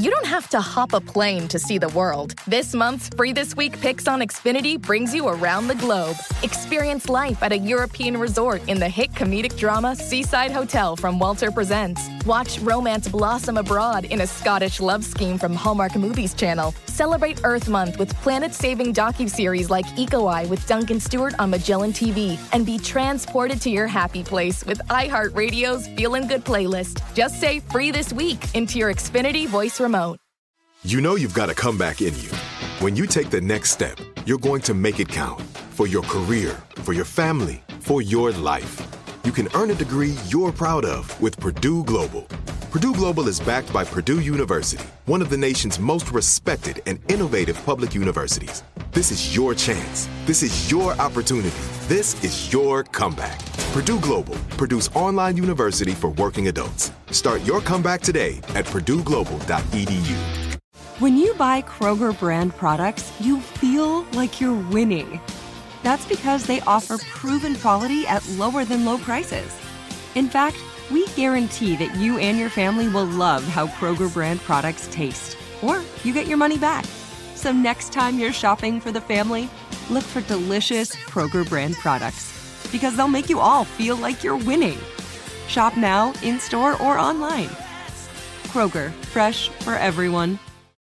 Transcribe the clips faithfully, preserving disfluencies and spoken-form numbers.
you don't have to hop a plane to see the world. This month's Free This Week Picks on Xfinity brings you around the globe. Experience life at a European resort in the hit comedic drama Seaside Hotel from Walter Presents. Watch romance blossom abroad in a Scottish love scheme from Hallmark Movies Channel. Celebrate Earth Month with planet-saving docuseries like Eco Eye with Duncan Stewart on Magellan T V. And be transported to your happy place with iHeartRadio's Feelin' Good playlist. Just say Free This Week into your Xfinity voice remote. You know you've got a comeback in you. When you take the next step, you're going to make it count. For your career, for your family, for your life. You can earn a degree you're proud of with Purdue Global. Purdue Global is backed by Purdue University, one of the nation's most respected and innovative public universities. This is your chance. This is your opportunity. This is your comeback. Purdue Global, Purdue's online university for working adults. Start your comeback today at purdue global dot e d u. When you buy Kroger brand products, you feel like you're winning. That's because they offer proven quality at lower than low prices. In fact, we guarantee that you and your family will love how Kroger brand products taste, or you get your money back. So next time you're shopping for the family, look for delicious Kroger brand products, because they'll make you all feel like you're winning. Shop now, in-store, or online. Kroger, fresh for everyone.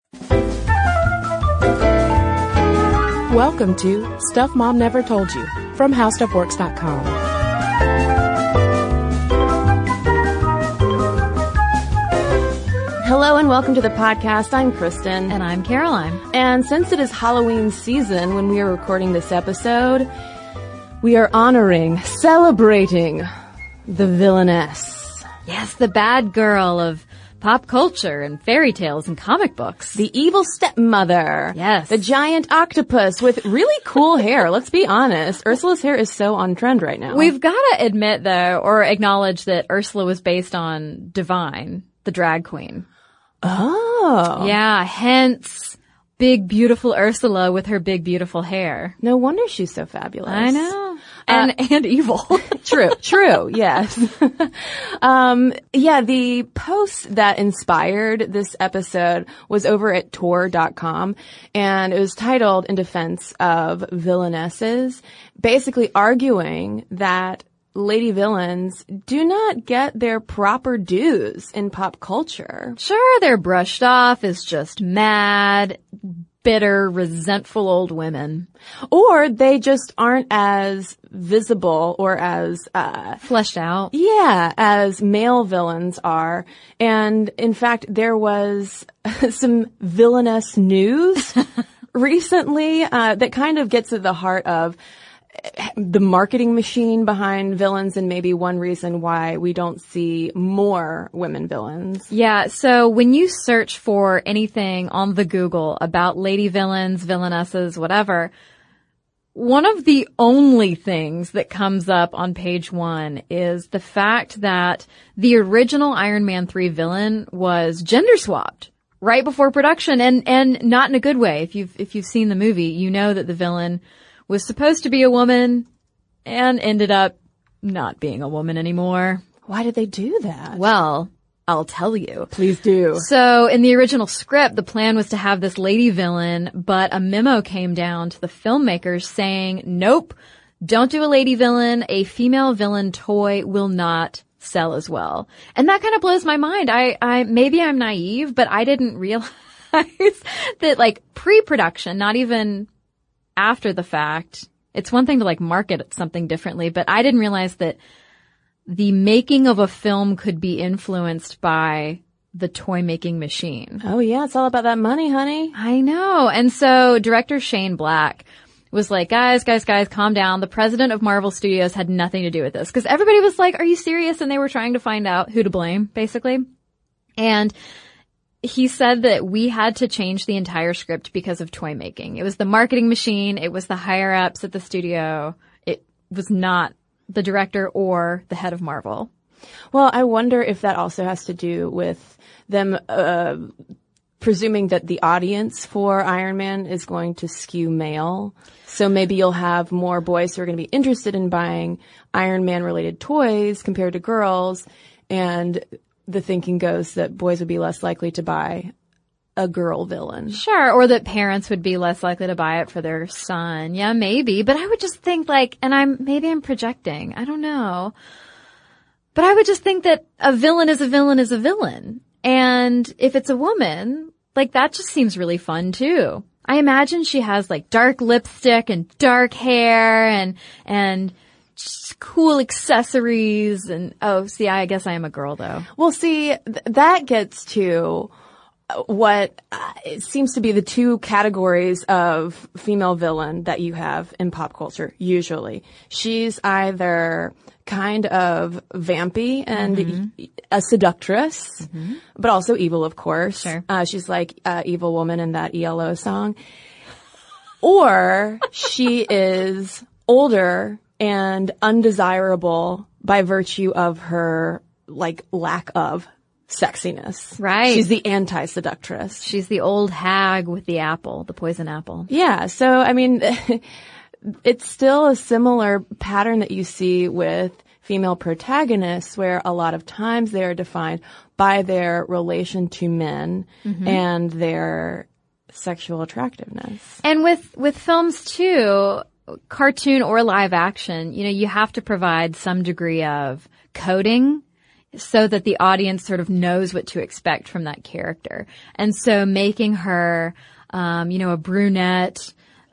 Welcome to Stuff Mom Never Told You from How Stuff Works dot com. Hello and welcome to the podcast. I'm Kristen. And I'm Caroline. And since it is Halloween season when we are recording this episode, we are honoring, celebrating the villainess. Yes, the bad girl of pop culture and fairy tales and comic books. The evil stepmother. Yes. The giant octopus with really cool hair. Let's be honest. Ursula's hair is so on trend right now. We've got to admit, though, or acknowledge that Ursula was based on Divine, the drag queen. Oh. Yeah, hence big, beautiful Ursula with her big, beautiful hair. No wonder she's so fabulous. I know. And, uh, and evil. True, true, yes. um, yeah, the post that inspired this episode was over at Tor dot com, and it was titled In Defense of Villainesses, basically arguing that lady villains do not get their proper dues in pop culture. Sure, they're brushed off as just mad, bitter, resentful old women. Or they just aren't as visible or as, uh, fleshed out. Yeah, as male villains are. And in fact, there was some villainous news recently, uh, that kind of gets at the heart of the marketing machine behind villains and maybe one reason why we don't see more women villains. Yeah, so when you search for anything on the Google about lady villains, villainesses, whatever, one of the only things that comes up on page one is the fact that the original Iron Man three villain was gender swapped right before production, and and not in a good way. If you've if you've seen the movie, you know that the villain was supposed to be a woman and ended up not being a woman anymore. Why did they do that? Well, I'll tell you. Please do. So in the original script, the plan was to have this lady villain, but a memo came down to the filmmakers saying, nope, don't do a lady villain. A female villain toy will not sell as well. And that kind of blows my mind. I, I, maybe I'm naive, but I didn't realize that like pre-production, not even after the fact, it's one thing to like market something differently, but I didn't realize that the making of a film could be influenced by the toy making machine. Oh yeah, it's all about that money, honey. I know. And so director Shane Black was like, guys, guys, guys, calm down. The president of Marvel Studios had nothing to do with this, because everybody was like, are you serious? And they were trying to find out who to blame, basically. And he said that we had to change the entire script because of toy making. It was the marketing machine. It was the higher ups at the studio. It was not the director or the head of Marvel. Well, I wonder if that also has to do with them, uh, presuming that the audience for Iron Man is going to skew male. So maybe you'll have more boys who are going to be interested in buying Iron Man related toys compared to girls, and the thinking goes that boys would be less likely to buy a girl villain. Sure, or that parents would be less likely to buy it for their son. Yeah, maybe. But I would just think like, and I'm, maybe I'm projecting. I don't know. But I would just think that a villain is a villain is a villain. And if it's a woman, like that just seems really fun too. I imagine she has like dark lipstick and dark hair and, and just cool accessories and, oh, see, I guess I am a girl though. Well, see, th- that gets to what uh, it seems to be the two categories of female villain that you have in pop culture, usually. She's either kind of vampy and mm-hmm. a seductress, mm-hmm. but also evil, of course. Sure. Uh, she's like uh, Evil Woman in that E L O song. Or she is older and undesirable by virtue of her, like, lack of sexiness. Right. She's the anti-seductress. She's the old hag with the apple, the poison apple. Yeah. So, I mean, it's still a similar pattern that you see with female protagonists where a lot of times they are defined by their relation to men mm-hmm. and their sexual attractiveness. And with, with films too, cartoon or live action, you know, you have to provide some degree of coding so that the audience sort of knows what to expect from that character. And so making her, um, you know, a brunette,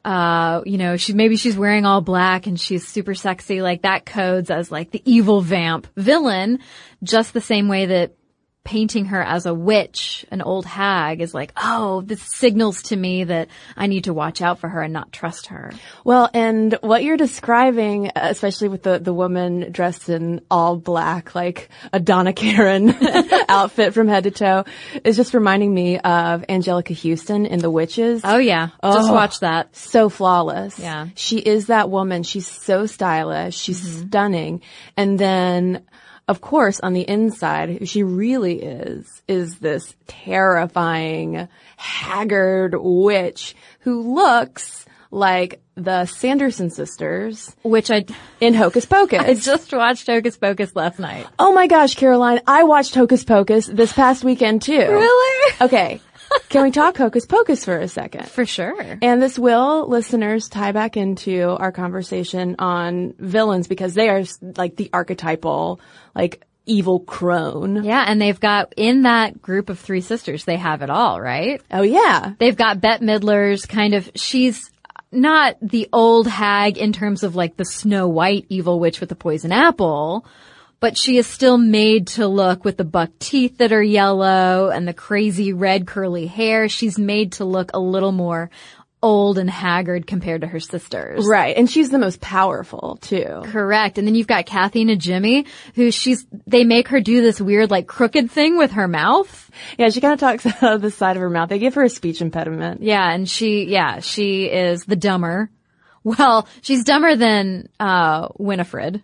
uh, you know, she, maybe she's wearing all black and she's super sexy, like that codes as like the evil vamp villain, just the same way that painting her as a witch, an old hag, is like, oh, this signals to me that I need to watch out for her and not trust her. Well, and what you're describing, especially with the, the woman dressed in all black, like a Donna Karan outfit from head to toe, is just reminding me of Angelica Houston in The Witches. Oh, yeah. Oh, just watch that. So flawless. Yeah. She is that woman. She's so stylish. She's mm-hmm. stunning. And then, of course, on the inside, who she really is, is this terrifying, haggard witch who looks like the Sanderson sisters. Which I, in Hocus Pocus. I just watched Hocus Pocus last night. Oh my gosh, Caroline, I watched Hocus Pocus this past weekend too. Really? Okay. Can we talk Hocus Pocus for a second? For sure. And this will, listeners, tie back into our conversation on villains because they are like the archetypal, like, evil crone. Yeah, and they've got, in that group of three sisters, they have it all, right? Oh, yeah. They've got Bette Midler's kind of, she's not the old hag in terms of like the Snow White evil witch with the poison apple, but she is still made to look with the buck teeth that are yellow and the crazy red curly hair. She's made to look a little more old and haggard compared to her sisters. Right. And she's the most powerful too. Correct. And then you've got Kathy Najimy, who she's, they make her do this weird like crooked thing with her mouth. Yeah, she kind of talks out of the side of her mouth. They give her a speech impediment. Yeah, and she, yeah, she is the dumber. Well, she's dumber than, uh, Winifred.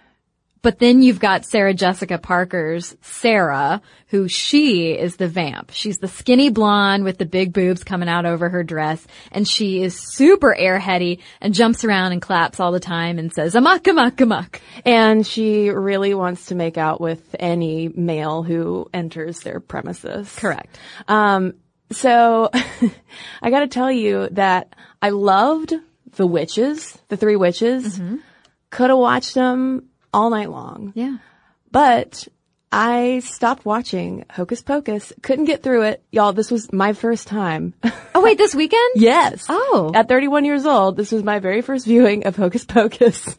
But then you've got Sarah Jessica Parker's Sarah, who she is the vamp. She's the skinny blonde with the big boobs coming out over her dress, and she is super airheady and jumps around and claps all the time and says, amok, amok, amok. And she really wants to make out with any male who enters their premises. Correct. Um, so I gotta tell you that I loved The Witches, the three witches. Mm-hmm. Could have watched them all night long. Yeah. But I stopped watching Hocus Pocus. Couldn't get through it. Y'all, this was my first time. Oh, wait, this weekend? Yes. Oh. At thirty-one years old, this was my very first viewing of Hocus Pocus.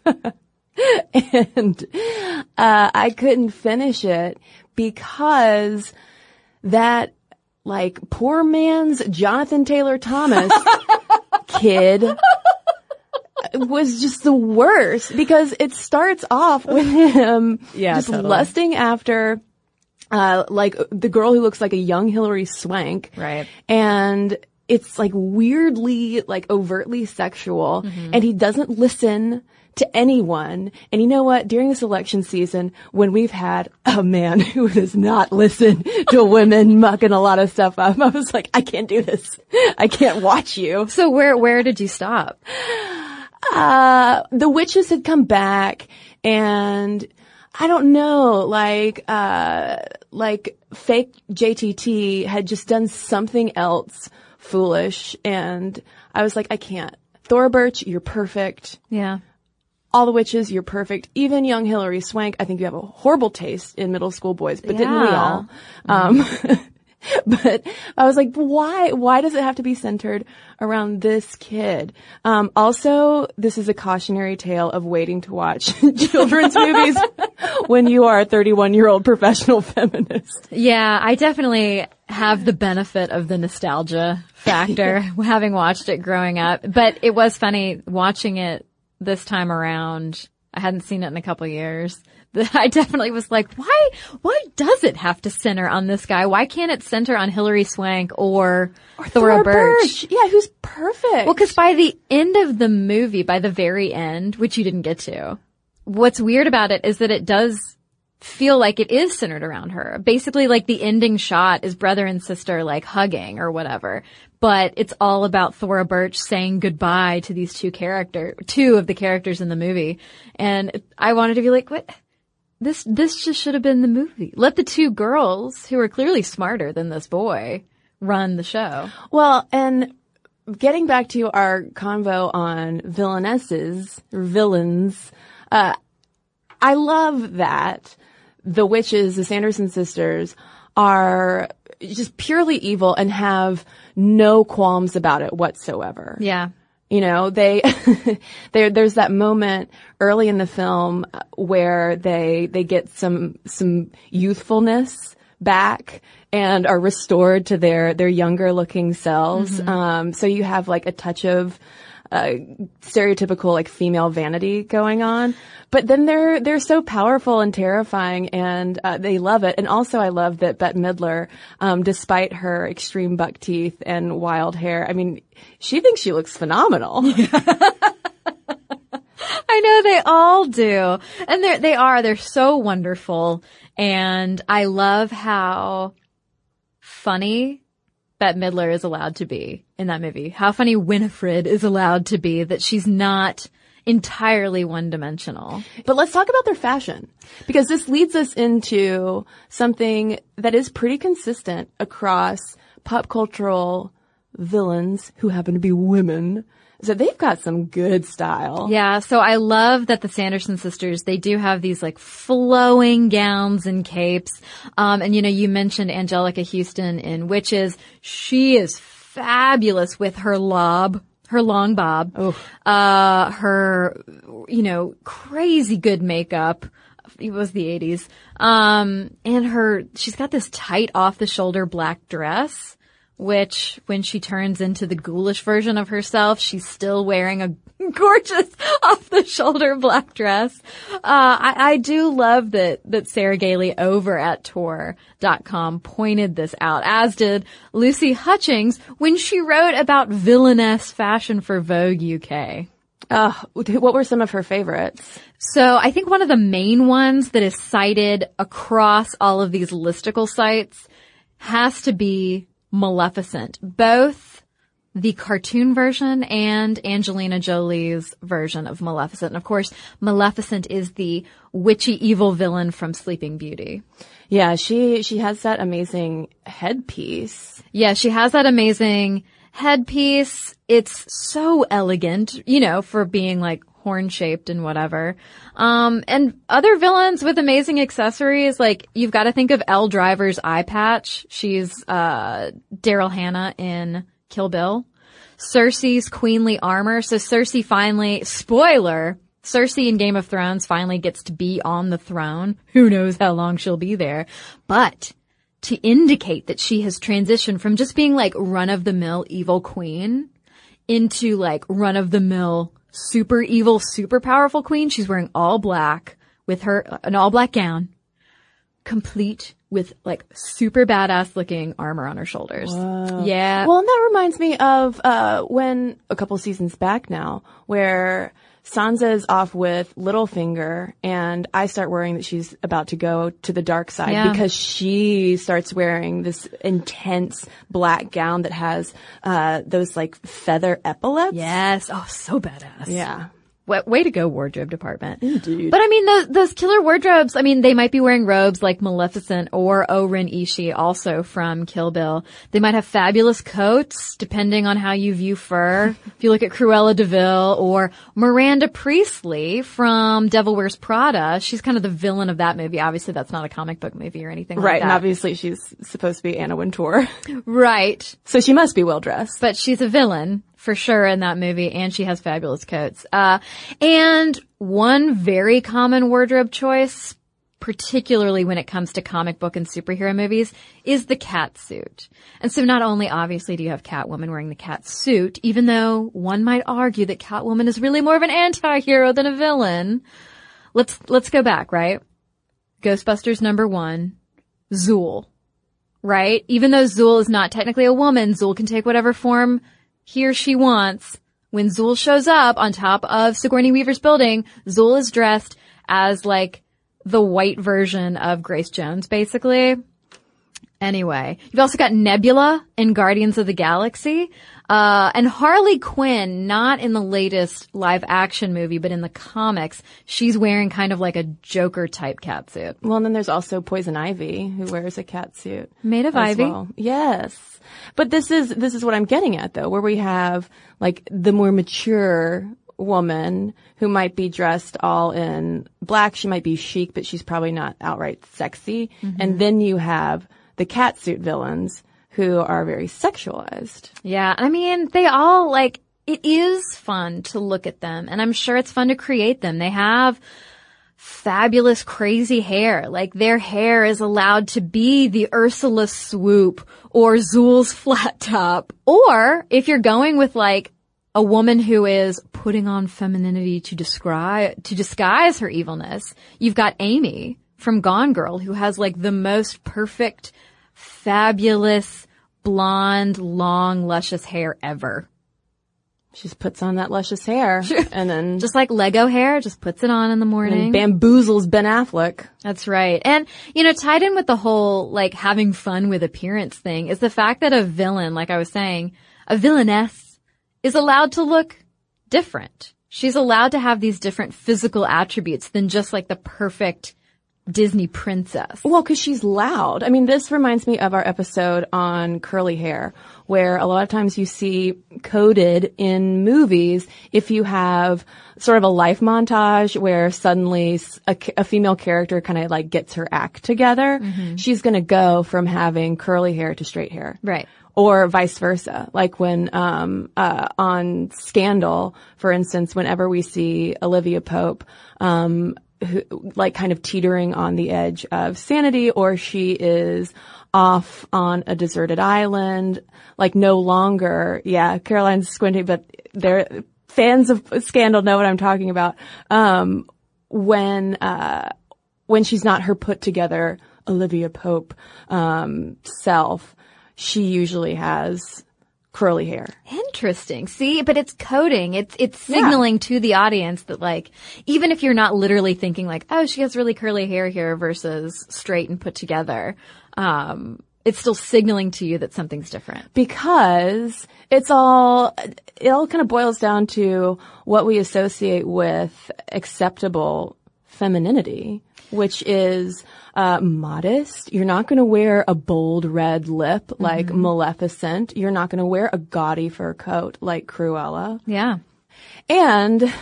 And uh I couldn't finish it because that, like, poor man's Jonathan Taylor Thomas kid was just the worst because it starts off with him yeah, just totally. lusting after uh like the girl who looks like a young Hilary Swank. Right. And it's like weirdly, like overtly sexual, mm-hmm. and he doesn't listen to anyone. And you know what? During this election season, when we've had a man who does not listen to women mucking a lot of stuff up, I was like, I can't do this. I can't watch you. So where, where did you stop? Uh, the witches had come back, and I don't know, like, uh, like fake J T T had just done something else foolish, and I was like, I can't. Thora Birch, you're perfect. Yeah. All the witches, you're perfect. Even young Hilary Swank, I think you have a horrible taste in middle school boys, but yeah. didn't we all? Um, but I was like, why, why does it have to be centered around this kid? Um, also, this is a cautionary tale of waiting to watch children's movies when you are a thirty-one year old professional feminist. Yeah, I definitely have the benefit of the nostalgia factor having watched it growing up, but it was funny watching it this time around. I hadn't seen it in a couple of years. I definitely was like, why, why does it have to center on this guy? Why can't it center on Hilary Swank or, Or Thora, Thora Birch? Birch. Yeah, who's perfect. Well, cause by the end of the movie, by the very end, which you didn't get to, what's weird about it is that it does feel like it is centered around her. Basically, like the ending shot is brother and sister like hugging or whatever. But it's all about Thora Birch saying goodbye to these two character, two of the characters in the movie. And I wanted to be like, what? This, this just should have been the movie. Let the two girls, who are clearly smarter than this boy, run the show. Well, and getting back to our convo on villainesses, or villains, uh, I love that the witches, the Sanderson sisters, are just purely evil and have no qualms about it whatsoever. Yeah. You know, they, there, there's that moment early in the film where they, they get some, some youthfulness back and are restored to their, their younger looking selves. Mm-hmm. Um, so you have like a touch of, uh, stereotypical like female vanity going on. But then they're, they're so powerful and terrifying and, uh, they love it. And also I love that Bette Midler, um, despite her extreme buck teeth and wild hair, I mean, she thinks she looks phenomenal. I know they all do. And they they are. They're so wonderful. And I love how funny Bette Midler is allowed to be in that movie. How funny Winifred is allowed to be, that she's not entirely one-dimensional. But let's talk about their fashion, because this leads us into something that is pretty consistent across pop cultural villains who happen to be women. So they've got some good style. Yeah, so I love that the Sanderson sisters, they do have these like flowing gowns and capes. Um, and you know, you mentioned Angelica Houston in Witches. She is fabulous with her lob, her long bob, Oof. uh, her, you know, crazy good makeup. It was the eighties. Um, and her, she's got this tight off the shoulder black dress, which when she turns into the ghoulish version of herself, she's still wearing a gorgeous off-the-shoulder black dress. Uh, I, I do love that, that Sarah Gailey over at Tor dot com pointed this out, as did Lucy Hutchings when she wrote about villainess fashion for Vogue U K. Uh, what were some of her favorites? So I think one of the main ones that is cited across all of these listicle sites has to be Maleficent, both the cartoon version and Angelina Jolie's version of Maleficent. And of course, Maleficent is the witchy evil villain from Sleeping Beauty. Yeah, she, she has that amazing headpiece. Yeah, she has that amazing headpiece. It's so elegant, you know, for being like horn-shaped and whatever. Um, and other villains with amazing accessories, like you've got to think of Elle Driver's eye patch. She's, uh, Daryl Hannah in Kill Bill. Cersei's queenly armor. So Cersei finally, spoiler, Cersei in Game of Thrones finally gets to be on the throne. Who knows how long she'll be there. But to indicate that she has transitioned from just being like run-of-the-mill evil queen into like run-of-the-mill super evil, super powerful queen. She's wearing all black with her, an all black gown, complete with like super badass looking armor on her shoulders. Whoa. Yeah. Well, and that reminds me of, uh, when a couple seasons back now, where Sansa is off with Littlefinger and I start worrying that she's about to go to the dark side Yeah. because she starts wearing this intense black gown that has, uh, those like feather epaulets. Yes. Oh, so badass. Yeah. Way, way to go, wardrobe department. Indeed. But I mean, those, those killer wardrobes, I mean, they might be wearing robes like Maleficent or O-Rin Ishii, also from Kill Bill. They might have fabulous coats, depending on how you view fur. If you look at Cruella de Vil or Miranda Priestley from Devil Wears Prada, she's kind of the villain of that movie. Obviously, that's not a comic book movie or anything like Right, that. and obviously she's supposed to be Anna Wintour. Right. So she must be well dressed. But she's a villain for sure in that movie, and she has fabulous coats. Uh, and one very common wardrobe choice, particularly when it comes to comic book and superhero movies, is the cat suit. And so not only obviously do you have Catwoman wearing the cat suit, even though one might argue that Catwoman is really more of an anti-hero than a villain. Let's, let's go back, right? Ghostbusters number one, Zool. Right? Even though Zool is not technically a woman, Zool can take whatever form he or she wants. When Zool shows up on top of Sigourney Weaver's building, Zool is dressed as like the white version of Grace Jones, basically. Anyway, you've also got Nebula in Guardians of the Galaxy, uh, and Harley Quinn, not in the latest live action movie, but in the comics, she's wearing kind of like a Joker type catsuit. Well, and then there's also Poison Ivy, who wears a catsuit. Made of as ivy. Well. Yes. But this is, this is what I'm getting at though, where we have like the more mature woman who might be dressed all in black. She might be chic, but she's probably not outright sexy. Mm-hmm. And then you have the catsuit villains who are very sexualized. Yeah, I mean, they all, like, it is fun to look at them, and I'm sure it's fun to create them. They have fabulous, crazy hair. Like, their hair is allowed to be the Ursula swoop or Zool's flat top. Or, if you're going with, like, a woman who is putting on femininity to describe, to disguise her evilness, you've got Amy from Gone Girl, who has, like, the most perfect, fabulous, blonde, long, luscious hair ever. She just puts on that luscious hair and then just like Lego hair, just puts it on in the morning. And bamboozles Ben Affleck. That's right. And, you know, tied in with the whole, like, having fun with appearance thing is the fact that a villain, like I was saying, a villainess is allowed to look different. She's allowed to have these different physical attributes than just like the perfect Disney princess. Well, because she's loud. I mean, this reminds me of our episode on curly hair, where a lot of times you see coded in movies if you have sort of a life montage where suddenly a, a female character kind of like gets her act together. Mm-hmm. She's going to go from having curly hair to straight hair. Right. Or vice versa. Like when, um, uh, on Scandal, for instance, whenever we see Olivia Pope, um, who, like kind of teetering on the edge of sanity, or she is off on a deserted island, like no longer, yeah, Caroline's squinting, but they're fans of Scandal know what I'm talking about. Um, when, uh, when she's not her put together Olivia Pope, um, self, she usually has curly hair. Interesting. See, but it's coding. It's, it's signaling yeah. to the audience that, like, even if you're not literally thinking like, oh, she has really curly hair here versus straight and put together, um, it's still signaling to you that something's different. Because it's all, it all kind of boils down to what we associate with acceptable femininity, which is uh modest. You're not going to wear a bold red lip like mm-hmm. Maleficent. You're not going to wear a gaudy fur coat like Cruella. Yeah. And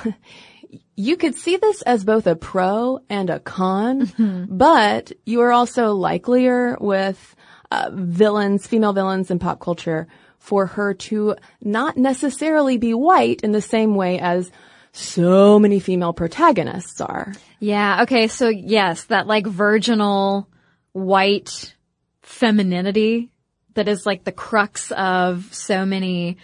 you could see this as both a pro and a con, mm-hmm. but you are also likelier with uh, villains, female villains in pop culture, for her to not necessarily be white in the same way as so many female protagonists are. Yeah. Okay. So yes, that like virginal white femininity that is like the crux of so many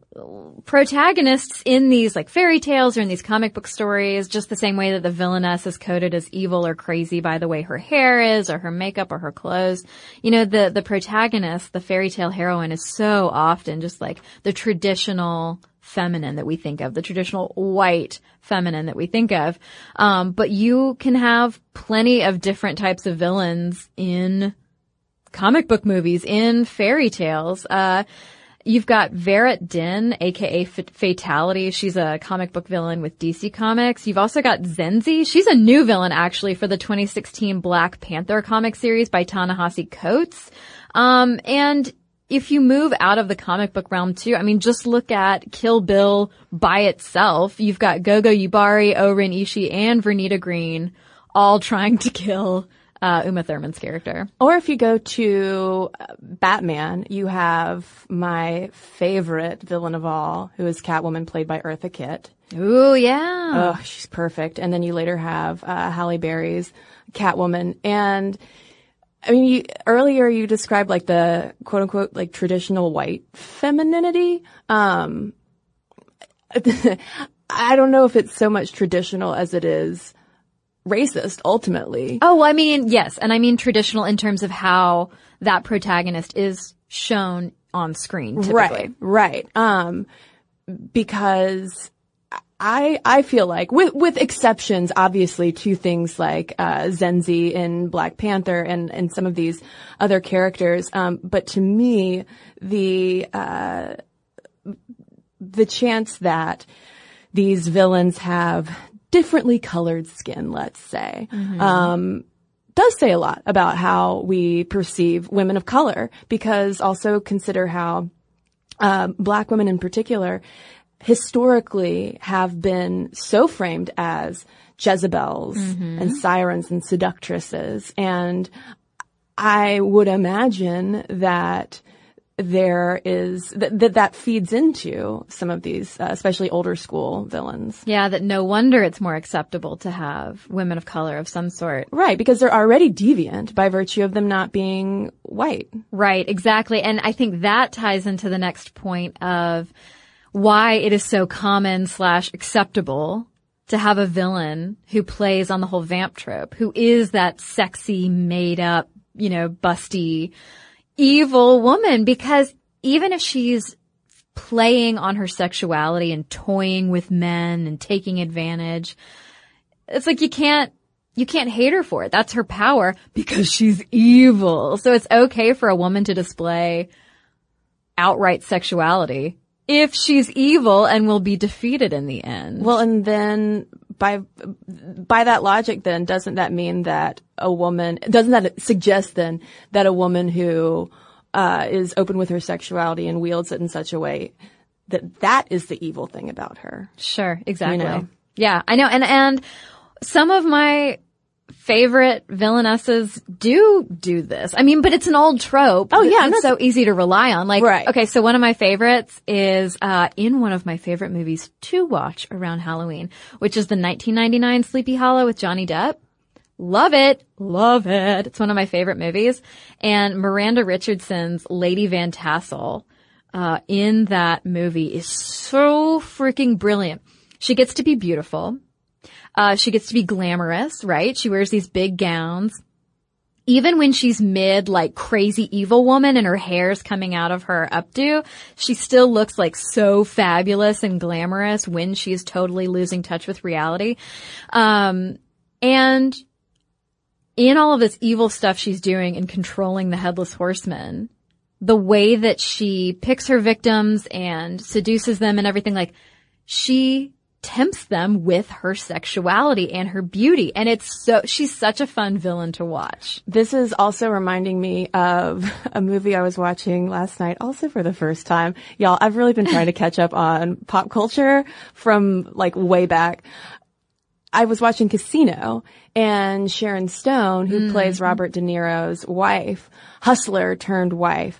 protagonists in these like fairy tales or in these comic book stories, just the same way that the villainess is coded as evil or crazy by the way her hair is or her makeup or her clothes. You know, the, the protagonist, the fairy tale heroine is so often just like the traditional feminine that we think of, the traditional white feminine that we think of. Um, but you can have plenty of different types of villains in comic book movies, in fairy tales. Uh, You've got Verat Din, aka F- Fatality. She's a comic book villain with D C Comics. You've also got Zenzi. She's a new villain, actually, for the twenty sixteen Black Panther comic series by Ta-Nehisi Coates. Um, and if you move out of the comic book realm too, I mean, just look at Kill Bill by itself. You've got Gogo Yubari, O-Ren Ishii, and Vernita Green all trying to kill Uh, Uma Thurman's character. Or if you go to Batman, you have my favorite villain of all, who is Catwoman, played by Eartha Kitt. Ooh, yeah. Oh, she's perfect. And then you later have uh, Halle Berry's Catwoman. And I mean, you, earlier you described like the quote unquote like traditional white femininity. Um, I don't know if it's so much traditional as it is racist, ultimately. Oh, I mean, yes. And I mean traditional in terms of how that protagonist is shown on screen, typically. Right, right. Um, because I, I feel like, with, with exceptions, obviously, to things like, uh, Zenzi in Black Panther and, and some of these other characters, um, but to me, the, uh, the chance that these villains have differently colored skin, let's say, mm-hmm. um, does say a lot about how we perceive women of color, because also consider how uh, Black women in particular historically have been so framed as Jezebels mm-hmm. and sirens and seductresses. And I would imagine that there is that that, that feeds into some of these, uh, especially older school villains. Yeah, that no wonder it's more acceptable to have women of color of some sort. Right, because they're already deviant by virtue of them not being white. Right, exactly. And I think that ties into the next point of why it is so common slash acceptable to have a villain who plays on the whole vamp trope, who is that sexy, made up, you know, busty, evil woman, because even if she's playing on her sexuality and toying with men and taking advantage, it's like you can't, you can't hate her for it. That's her power because she's evil. So it's okay for a woman to display outright sexuality if she's evil and will be defeated in the end. Well, and then by by that logic, then doesn't that mean that a woman doesn't that suggest then that a woman who uh is open with her sexuality and wields it in such a way that that is the evil thing about her? Sure, exactly. You know? Yeah, I know. And and some of my favorite villainesses do do this. I mean, but it's an old trope. Oh yeah, it's so easy to rely on. Like, right. Okay, so one of my favorites is uh in one of my favorite movies to watch around Halloween, which is the nineteen ninety-nine Sleepy Hollow with Johnny Depp. Love it. Love it. It's one of my favorite movies. And Miranda Richardson's Lady Van Tassel uh in that movie is so freaking brilliant. She gets to be beautiful. Uh, she gets to be glamorous, right? She wears these big gowns. Even when she's mid, like, crazy evil woman and her hair's coming out of her updo, she still looks like so fabulous and glamorous when she's totally losing touch with reality. Um, and in all of this evil stuff she's doing and controlling the Headless Horseman, the way that she picks her victims and seduces them and everything, like, she tempts them with her sexuality and her beauty. And it's so, she's such a fun villain to watch. This is also reminding me of a movie I was watching last night, also for the first time. Y'all, I've really been trying to catch up on pop culture from like way back. I was watching Casino, and Sharon Stone, who mm. plays Robert De Niro's wife, hustler turned wife,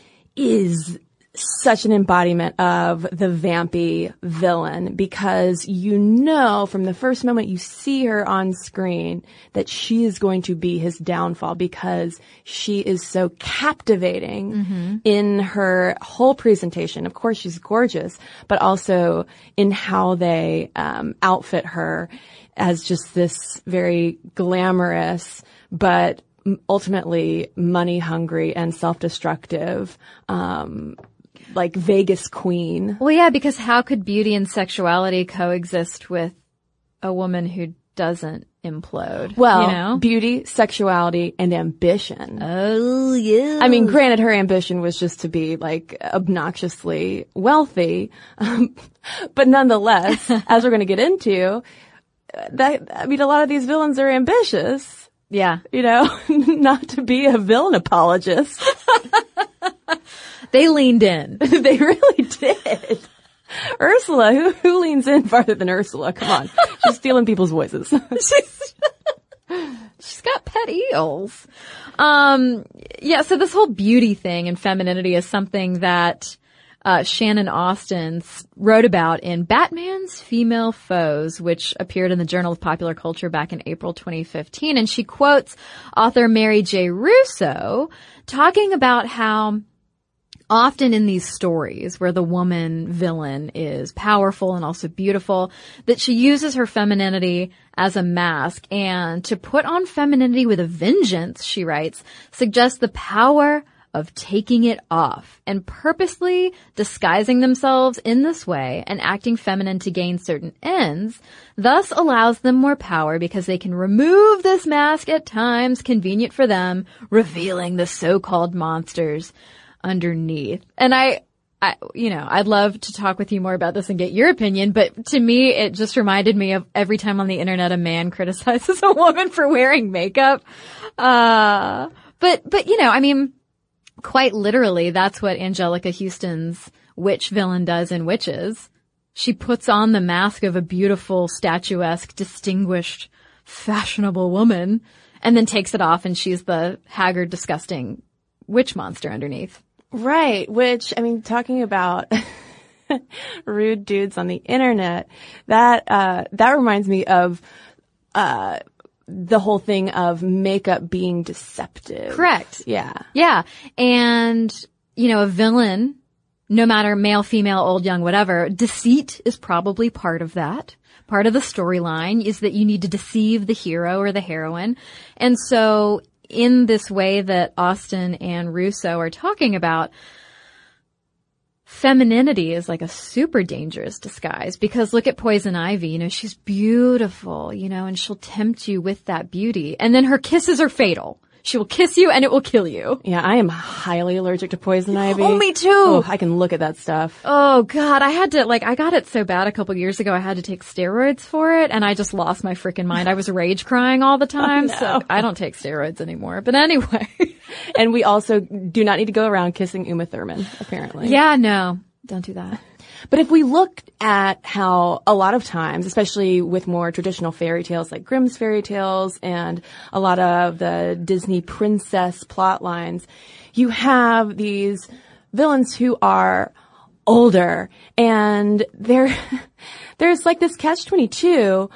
is such an embodiment of the vampy villain, because you know from the first moment you see her on screen that she is going to be his downfall, because she is so captivating mm-hmm. in her whole presentation. Of course, she's gorgeous, but also in how they um outfit her as just this very glamorous but ultimately money hungry and self-destructive um like Vegas queen. Well, yeah, because how could beauty and sexuality coexist with a woman who doesn't implode. Well, you know? beauty, sexuality, and ambition. Oh, yeah. I mean, granted, her ambition was just to be, like, obnoxiously wealthy. Um, but nonetheless, as we're going to get into, that, I mean, a lot of these villains are ambitious. Yeah. You know, not to be a villain apologist. They leaned in. They really did. Ursula, who, who leans in farther than Ursula? Come on. She's stealing people's voices. she's, she's got pet eels. Um, yeah, so this whole beauty thing and femininity is something that uh, Shannon Austin wrote about in Batman's Female Foes, which appeared in the Journal of Popular Culture back in April twenty fifteen. And she quotes author Mary J. Russo talking about how often in these stories where the woman villain is powerful and also beautiful, that she uses her femininity as a mask. And to put on femininity with a vengeance, she writes, suggests the power of taking it off and purposely disguising themselves in this way and acting feminine to gain certain ends, thus allows them more power because they can remove this mask at times convenient for them, revealing the so-called monsters underneath. And I, I, you know, I'd love to talk with you more about this and get your opinion, but to me, it just reminded me of every time on the internet a man criticizes a woman for wearing makeup. Uh, but, but, you know, I mean, quite literally, that's what Angelica Houston's witch villain does in Witches. She puts on the mask of a beautiful, statuesque, distinguished, fashionable woman and then takes it off and she's the haggard, disgusting witch monster underneath. Right, which, I mean, talking about rude dudes on the internet, that, uh, that reminds me of, uh, the whole thing of makeup being deceptive. Correct. Yeah. Yeah. And, you know, a villain, no matter male, female, old, young, whatever, deceit is probably part of that. Part of the storyline is that you need to deceive the hero or the heroine. And so in this way that Austin and Russo are talking about, femininity is like a super dangerous disguise because look at Poison Ivy, you know, she's beautiful, you know, and she'll tempt you with that beauty. And then her kisses are fatal. She will kiss you and it will kill you. Yeah, I am highly allergic to Poison Ivy. Oh, me too. Oh, I can look at that stuff. Oh, God. I had to, like, I got it so bad a couple years ago, I had to take steroids for it, and I just lost my freaking mind. I was rage crying all the time, oh, no. So I don't take steroids anymore. But anyway. And we also do not need to go around kissing Uma Thurman, apparently. Yeah, no. Don't do that. But if we look at how a lot of times, especially with more traditional fairy tales like Grimm's fairy tales and a lot of the Disney princess plot lines, you have these villains who are older and there, there's like this catch twenty-two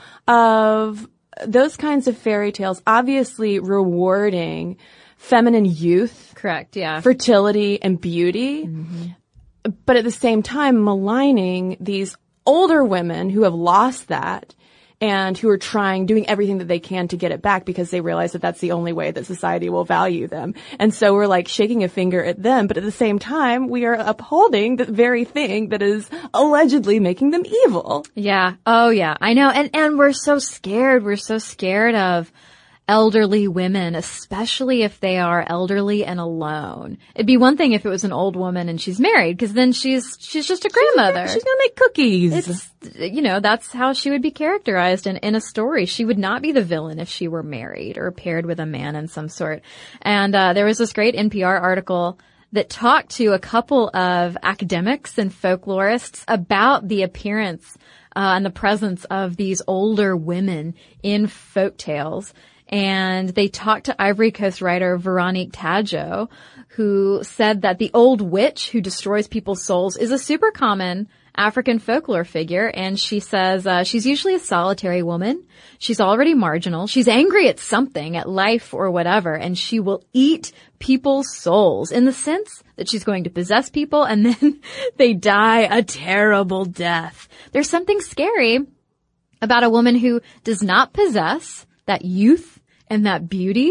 of those kinds of fairy tales obviously rewarding feminine youth. Correct, yeah. Fertility and beauty. Mm-hmm. But at the same time, maligning these older women who have lost that and who are trying, doing everything that they can to get it back because they realize that that's the only way that society will value them. And so we're like shaking a finger at them, but at the same time, we are upholding the very thing that is allegedly making them evil. Yeah. Oh, yeah. I know. And, and we're so scared. We're so scared of elderly women, especially if they are elderly and alone. It'd be one thing if it was an old woman and she's married, because then she's she's just a grandmother. She's, she's gonna make cookies. It's, you know, that's how she would be characterized in, in a story. She would not be the villain if she were married or paired with a man in some sort. And uh there was this great N P R article that talked to a couple of academics and folklorists about the appearance uh, and the presence of these older women in folk tales. And they talked to Ivory Coast writer Veronique Tadjo, who said that the old witch who destroys people's souls is a super common African folklore figure. And she says uh, she's usually a solitary woman. She's already marginal. She's angry at something, at life or whatever, and she will eat people's souls in the sense that she's going to possess people and then they die a terrible death. There's something scary about a woman who does not possess that youth and that beauty,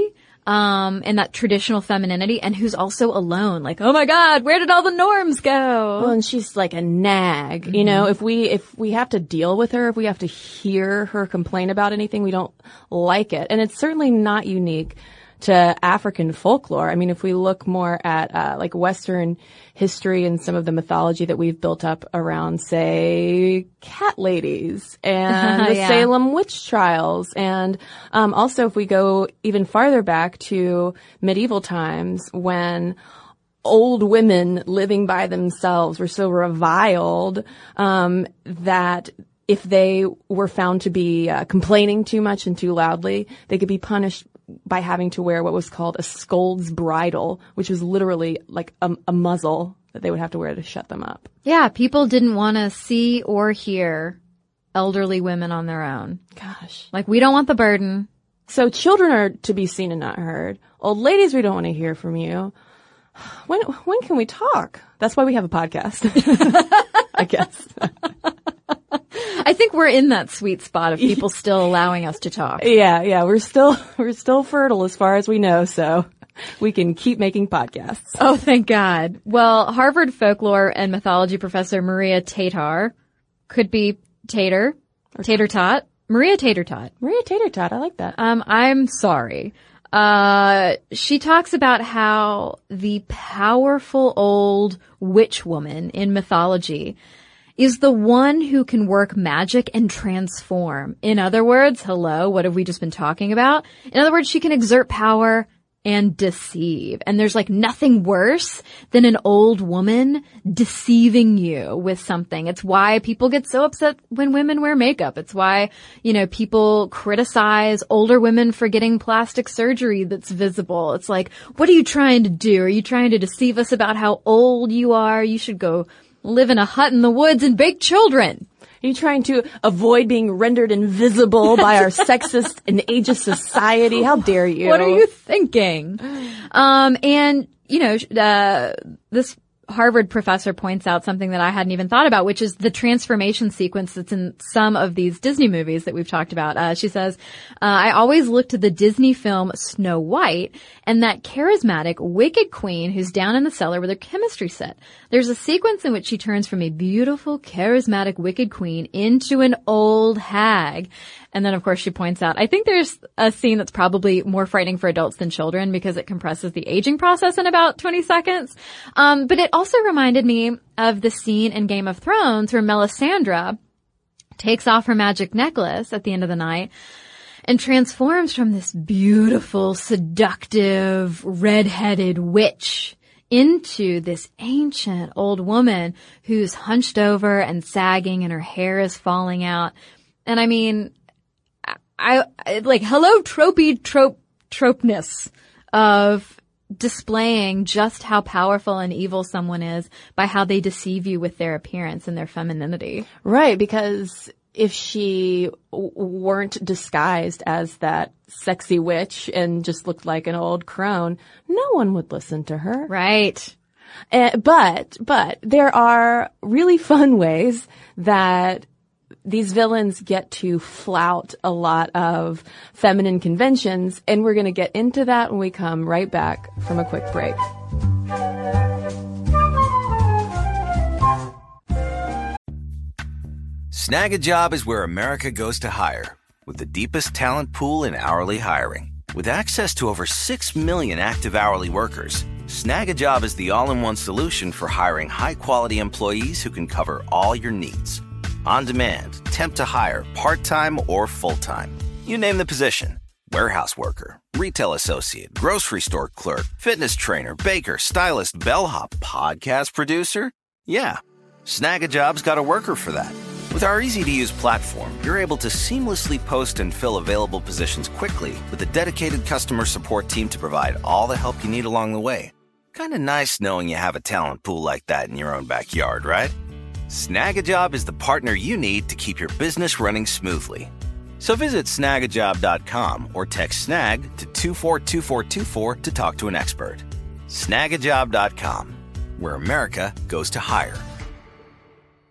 um, and that traditional femininity, and who's also alone. Like, oh my God, where did all the norms go? Well, and she's like a nag. Mm-hmm. You know, if we if we have to deal with her, if we have to hear her complain about anything, we don't like it. And it's certainly not unique to African folklore. I mean, if we look more at uh, like Western history and some of the mythology that we've built up around, say, cat ladies and the yeah. Salem witch trials, and um, also if we go even farther back to medieval times when old women living by themselves were so reviled um, that if they were found to be uh, complaining too much and too loudly, they could be punished by having to wear what was called a scold's bridle, which was literally like a, a muzzle that they would have to wear to shut them up. Yeah, people didn't want to see or hear elderly women on their own. Gosh. Like, we don't want the burden. So children are to be seen and not heard. Old ladies, we don't want to hear from you. When when can we talk? That's why we have a podcast. I guess. I think we're in that sweet spot of people still allowing us to talk. Yeah, yeah, we're still we're still fertile as far as we know, so we can keep making podcasts. Oh, thank God. Well, Harvard folklore and mythology professor Maria Tatar, could be Tater, Tater Tot, Maria Tater Tot. Maria Tater Tot, I like that. Um, I'm sorry. Uh, she talks about how the powerful old witch woman in mythology is the one who can work magic and transform. In other words, hello, what have we just been talking about? In other words, she can exert power and deceive. And there's like nothing worse than an old woman deceiving you with something. It's why people get so upset when women wear makeup. It's why, you know, people criticize older women for getting plastic surgery that's visible. It's like, what are you trying to do? Are you trying to deceive us about how old you are? You should go live in a hut in the woods and bake children. Are you trying to avoid being rendered invisible by our sexist and ageist society? How dare you? What are you thinking? Um, and, you know, uh, this Harvard professor points out something that I hadn't even thought about, which is the transformation sequence that's in some of these Disney movies that we've talked about. Uh, she says, uh, I always look to the Disney film Snow White and that charismatic, wicked queen who's down in the cellar with her chemistry set. There's a sequence in which she turns from a beautiful, charismatic, wicked queen into an old hag. And then, of course, she points out, I think there's a scene that's probably more frightening for adults than children because it compresses the aging process in about twenty seconds. Um, but it also reminded me of the scene in Game of Thrones where Melisandre takes off her magic necklace at the end of the night and transforms from this beautiful, seductive, red-headed witch into this ancient old woman who's hunched over and sagging and her hair is falling out. And I mean, I, I like, hello tropey trope, tropeness of displaying just how powerful and evil someone is by how they deceive you with their appearance and their femininity. Right, because if she w- weren't disguised as that sexy witch and just looked like an old crone, no one would listen to her. Right. Uh, but, but there are really fun ways that these villains get to flout a lot of feminine conventions, and we're going to get into that when we come right back from a quick break. Snag a Job is where America goes to hire, with the deepest talent pool in hourly hiring. With access to over six million active hourly workers, Snag a Job is the all-in-one solution for hiring high-quality employees who can cover all your needs. On demand, temp to hire, part-time or full-time. You name the position. Warehouse worker, retail associate, grocery store clerk, fitness trainer, baker, stylist, bellhop, podcast producer. Yeah, Snag a Job's got a worker for that. With our easy-to-use platform, you're able to seamlessly post and fill available positions quickly with a dedicated customer support team to provide all the help you need along the way. Kind of nice knowing you have a talent pool like that in your own backyard, right? Snag a Job is the partner you need to keep your business running smoothly. So visit snag a job dot com or text snag to two four two four two four to talk to an expert. snag a job dot com, where America goes to hire.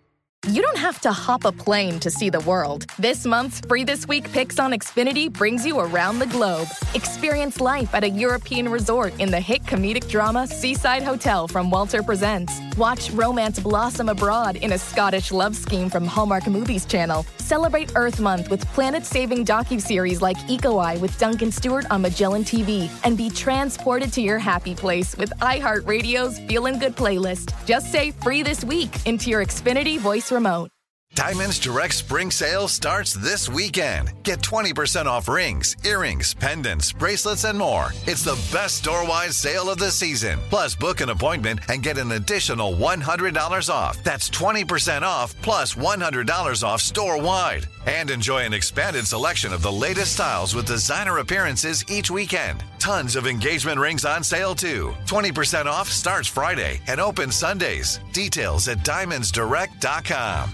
You don't have to hop a plane to see the world. This month's Free This Week Picks on Xfinity brings you around the globe. Experience life at a European resort in the hit comedic drama Seaside Hotel from Walter Presents. Watch romance blossom abroad in a Scottish love scheme from Hallmark Movies Channel. Celebrate Earth Month with planet-saving docuseries like Eco Eye with Duncan Stewart on Magellan T V. And be transported to your happy place with iHeartRadio's Feelin' Good playlist. Just say Free This Week into your Xfinity voice remote. Diamonds Direct Spring Sale starts this weekend. Get twenty percent off rings, earrings, pendants, bracelets, and more. It's the best store-wide sale of the season. Plus, book an appointment and get an additional one hundred dollars off. That's twenty percent off plus one hundred dollars off store-wide. And enjoy an expanded selection of the latest styles with designer appearances each weekend. Tons of engagement rings on sale, too. twenty percent off starts Friday and opens Sundays. Details at diamonds direct dot com.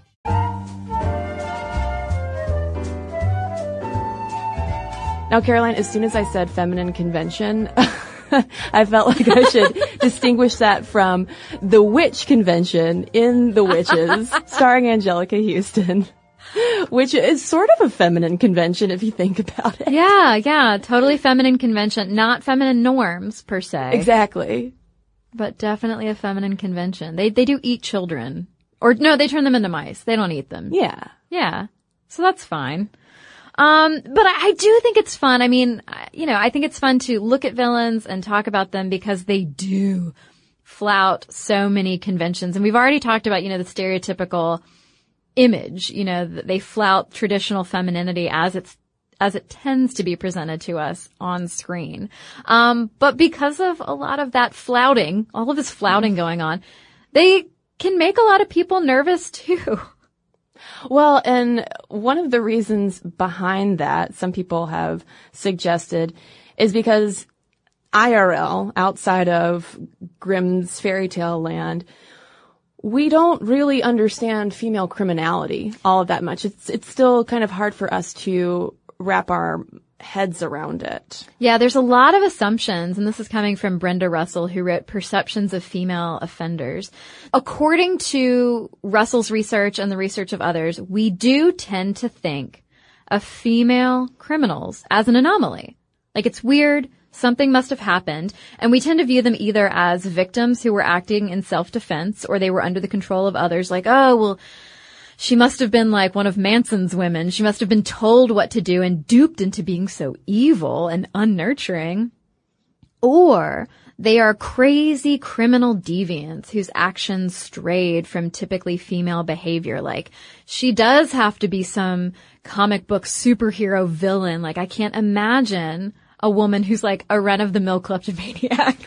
Now, Caroline, as soon as I said feminine convention, I felt like I should distinguish that from the witch convention in The Witches, starring Angelica Houston, which is sort of a feminine convention if you think about it. Yeah, yeah, totally feminine convention, not feminine norms per se. Exactly. But definitely a feminine convention. They they do eat children. Or no, they turn them into mice. They don't eat them. Yeah. Yeah. So that's fine. Um, but I, I do think it's fun. I mean, you know, I think it's fun to look at villains and talk about them because they do flout so many conventions. And we've already talked about, you know, the stereotypical image, you know, they flout traditional femininity as it's, as it tends to be presented to us on screen. Um, but because of a lot of that flouting, all of this flouting going on, they can make a lot of people nervous too. Well, and one of the reasons behind that, some people have suggested, is because I R L, outside of Grimm's fairy tale land, we don't really understand female criminality all of that much. It's it's still kind of hard for us to wrap our heads around it. Yeah, there's a lot of assumptions, and this is coming from Brenda Russell, who wrote Perceptions of Female Offenders. According to Russell's research and the research of others, we do tend to think of female criminals as an anomaly. Like, it's weird, something must have happened, and we tend to view them either as victims who were acting in self-defense, or they were under the control of others, like, oh, well, she must have been like one of Manson's women. She must have been told what to do and duped into being so evil and unnurturing. Or they are crazy criminal deviants whose actions strayed from typically female behavior. Like, she does have to be some comic book superhero villain. Like, I can't imagine a woman who's like a run-of-the-mill kleptomaniac.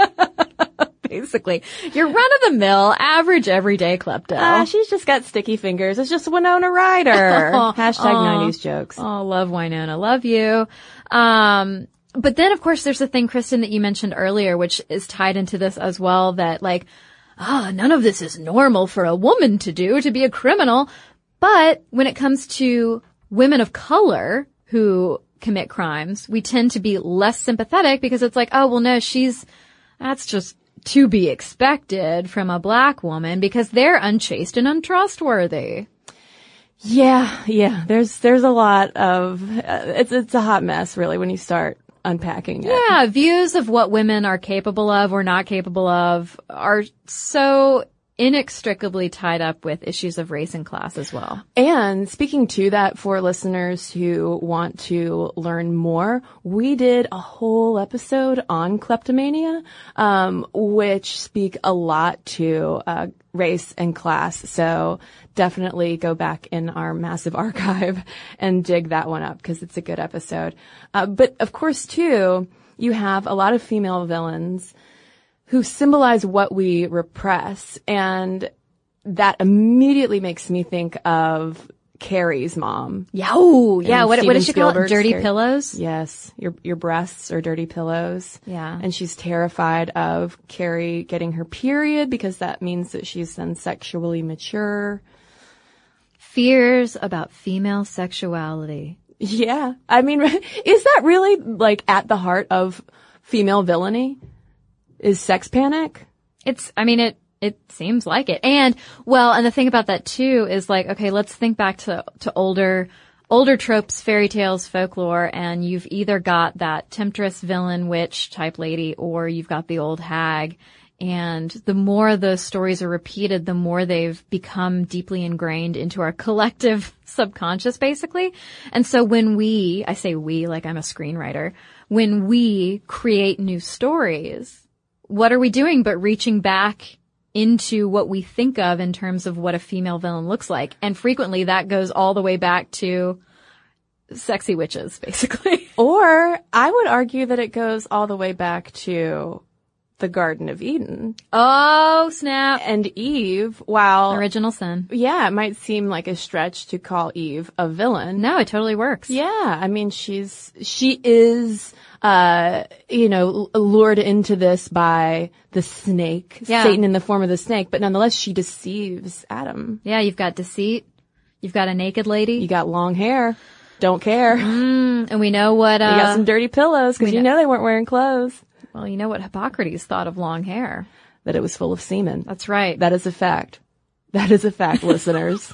Basically, your run-of-the-mill, average, everyday klepto. Ah, uh, she's just got sticky fingers. It's just Winona Ryder. oh, Hashtag oh, nineties jokes. Oh, love Winona. Love you. Um, but then, of course, there's the thing, Kristen, that you mentioned earlier, which is tied into this as well, that like, ah, oh, none of this is normal for a woman to do, to be a criminal. But when it comes to women of color who commit crimes, we tend to be less sympathetic because it's like, oh, well, no, she's, that's just to be expected from a black woman because they're unchaste and untrustworthy. Yeah, yeah. There's there's a lot of uh, it's it's a hot mess really when you start unpacking it. Yeah, views of what women are capable of or not capable of are so inextricably tied up with issues of race and class as well. And speaking to that, for listeners who want to learn more, we did a whole episode on kleptomania, um, which speak a lot to uh, race and class. So definitely go back in our massive archive and dig that one up because it's a good episode. Uh, but of course, too, you have a lot of female villains who symbolize what we repress. And that immediately makes me think of Carrie's mom. Yeah, oh, yeah. What, what does she call it? Dirty Carrie. pillows? Yes. Your, your breasts are dirty pillows. Yeah. And she's terrified of Carrie getting her period because that means that she's then sexually mature. Fears about female sexuality. Yeah. I mean, is that really like at the heart of female villainy? Is sex panic? It's, I mean, it It seems like it. And, well, and the thing about that too is like, okay, let's think back to, to older, older tropes, fairy tales, folklore, and you've either got that temptress, villain, witch type lady, or you've got the old hag. And the more those stories are repeated, the more they've become deeply ingrained into our collective subconscious, basically. And so when we, I say we, like I'm a screenwriter, when we create new stories, what are we doing but reaching back into what we think of in terms of what a female villain looks like? And frequently that goes all the way back to sexy witches, basically. Or I would argue that it goes all the way back to the Garden of Eden. Oh, snap. And Eve, while... Original sin. Yeah, it might seem like a stretch to call Eve a villain. No, it totally works. Yeah, I mean, she's, she is, uh, you know, lured into this by the snake, yeah. Satan in the form of the snake, but nonetheless, she deceives Adam. Yeah, you've got deceit. You've got a naked lady. You got long hair. Don't care. Mm, and we know what, uh... You got some dirty pillows, because you know they weren't wearing clothes. Well, you know what Hippocrates thought of long hair. That it was full of semen. That's right. That is a fact. That is a fact, listeners.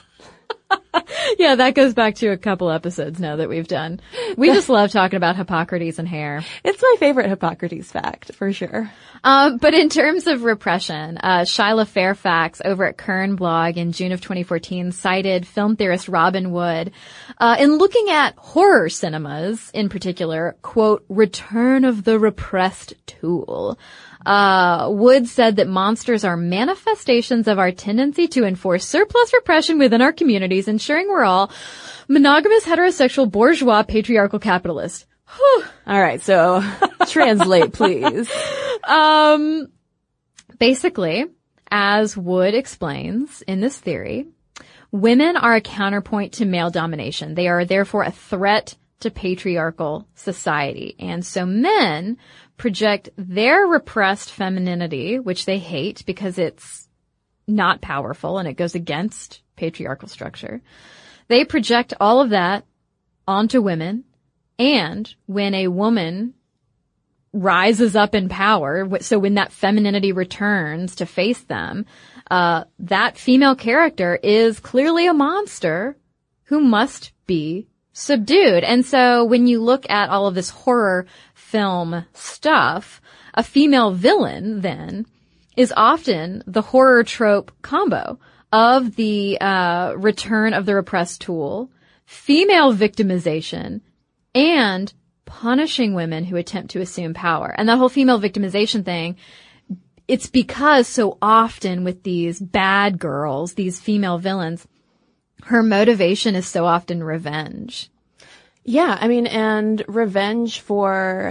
Yeah, that goes back to a couple episodes now that we've done. We just love talking about Hippocrates and hair. It's my favorite Hippocrates fact, for sure. Um, but in terms of repression, uh, Shyla Fairfax over at Kern Blog in June of twenty fourteen cited film theorist Robin Wood, uh, in looking at horror cinemas in particular, quote, return of the repressed tool. Uh, Wood said that monsters are manifestations of our tendency to enforce surplus repression within our communities, ensuring we're all monogamous, heterosexual, bourgeois, patriarchal capitalists. Whew. All right, so translate, please. Um, basically, as Wood explains in this theory, women are a counterpoint to male domination. They are therefore a threat to patriarchal society. And so men project their repressed femininity, which they hate because it's not powerful and it goes against patriarchal structure. They project all of that onto women. And when a woman rises up in power, so when that femininity returns to face them, uh, that female character is clearly a monster who must be subdued. And so when you look at all of this horror film stuff, a female villain then is often the horror trope combo of the uh return of the repressed tool, female victimization, and punishing women who attempt to assume power. And that whole female victimization thing, it's because so often with these bad girls, these female villains, her motivation is so often revenge. Yeah, I mean, and revenge for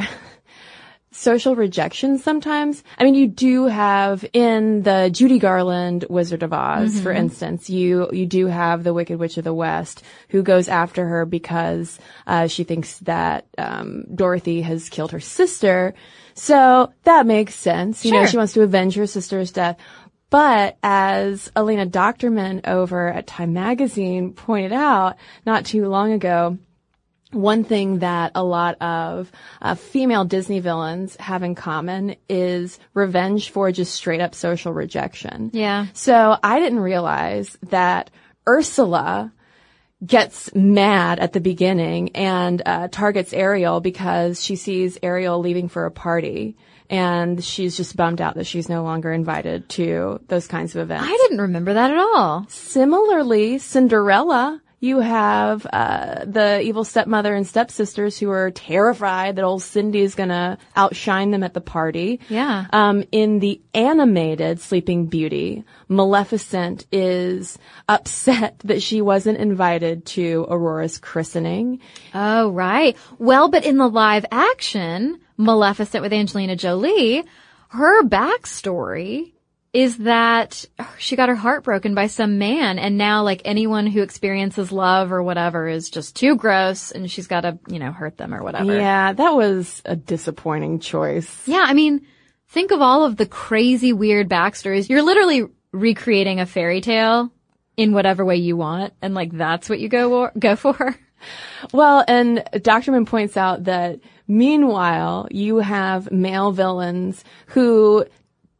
social rejection sometimes. I mean, you do have in the Judy Garland Wizard of Oz, mm-hmm. for instance, you, you do have the Wicked Witch of the West who goes after her because, uh, she thinks that, um, Dorothy has killed her sister. So that makes sense. You Sure. know, she wants to avenge her sister's death. But as Elena Doctorman over at Time Magazine pointed out not too long ago, one thing that a lot of uh, female Disney villains have in common is revenge for just straight up social rejection. Yeah. So I didn't realize that Ursula gets mad at the beginning and uh, targets Ariel because she sees Ariel leaving for a party. And she's just bummed out that she's no longer invited to those kinds of events. I didn't remember that at all. Similarly, Cinderella, you have uh the evil stepmother and stepsisters who are terrified that old Cindy's gonna outshine them at the party. Yeah. Um, in the animated Sleeping Beauty, Maleficent is upset that she wasn't invited to Aurora's christening. Oh, right. Well, but in the live action Maleficent with Angelina Jolie, her backstory is that she got her heart broken by some man, and now, like, anyone who experiences love or whatever is just too gross, and she's got to, you know, hurt them or whatever. Yeah, that was a disappointing choice. Yeah, I mean, think of all of the crazy, weird backstories. You're literally recreating a fairy tale in whatever way you want, and, like, that's what you go go for. Well, and Doctorman points out that meanwhile, you have male villains who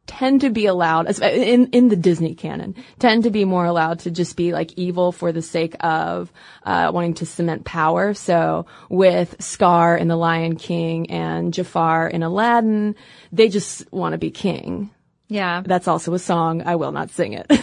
tend to be allowed, in, in the Disney canon, tend to be more allowed to just be like evil for the sake of, uh, wanting to cement power. So with Scar in The Lion King and Jafar in Aladdin, they just want to be king. Yeah. That's also a song. I will not sing it.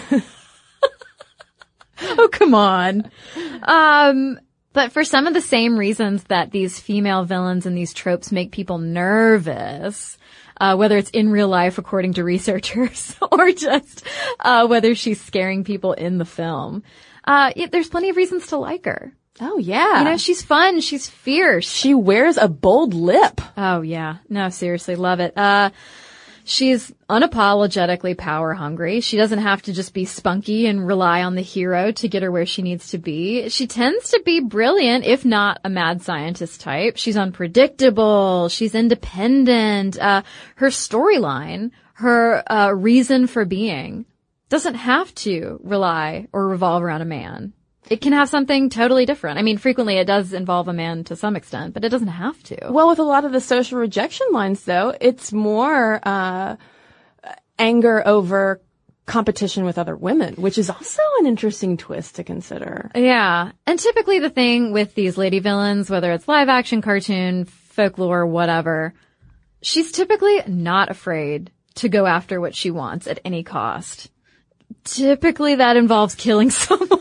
Oh, come on. Um, but for some of the same reasons that these female villains and these tropes make people nervous, Uh, whether it's in real life, according to researchers, or just uh, whether she's scaring people in the film. Uh, it, there's plenty of reasons to like her. Oh, yeah. You know, she's fun. She's fierce. She wears a bold lip. Oh, yeah. No, seriously, love it. Uh, she's unapologetically power hungry. She doesn't have to just be spunky and rely on the hero to get her where she needs to be. She tends to be brilliant, if not a mad scientist type. She's unpredictable. She's independent. Uh, her storyline, her, uh, reason for being doesn't have to rely or revolve around a man. It can have something totally different. I mean, frequently it does involve a man to some extent, but it doesn't have to. Well, with a lot of the social rejection lines, though, it's more uh anger over competition with other women, which is also an interesting twist to consider. Yeah. And typically the thing with these lady villains, whether it's live action, cartoon, folklore, whatever, she's typically not afraid to go after what she wants at any cost. Typically that involves killing someone.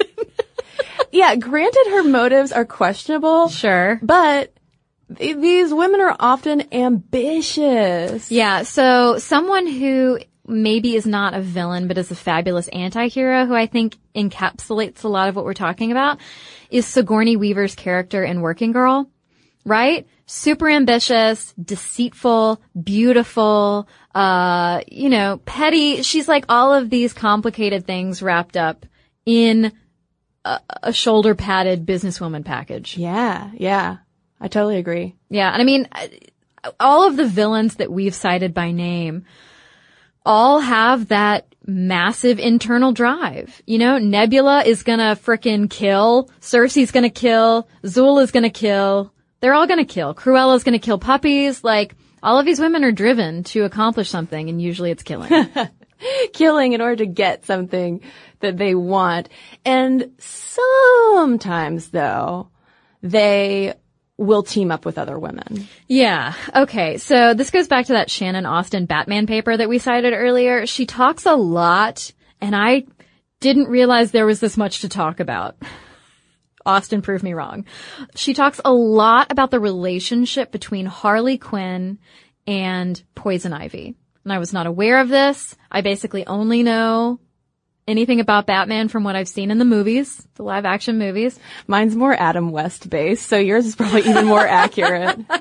Yeah, granted her motives are questionable. Sure. But th- these women are often ambitious. Yeah, so someone who maybe is not a villain but is a fabulous anti-hero who I think encapsulates a lot of what we're talking about is Sigourney Weaver's character in Working Girl, right? Super ambitious, deceitful, beautiful, uh, you know, petty. She's like all of these complicated things wrapped up in a, a shoulder-padded businesswoman package. Yeah, yeah. I totally agree. Yeah, and I mean, all of the villains that we've cited by name all have that massive internal drive. You know, Nebula is gonna frickin' kill. Cersei's gonna kill. Zula's gonna kill. They're all gonna kill. Cruella's gonna kill puppies. Like, all of these women are driven to accomplish something, and usually it's killing. Killing in order to get something that they want. And sometimes, though, they will team up with other women. Yeah. Okay. So this goes back to that Shannon Austin Batman paper that we cited earlier. She talks a lot, and I didn't realize there was this much to talk about. Austin proved me wrong. She talks a lot about the relationship between Harley Quinn and Poison Ivy. And I was not aware of this. I basically only know anything about Batman from what I've seen in the movies, the live action movies. Mine's more Adam West based, so yours is probably even more accurate. I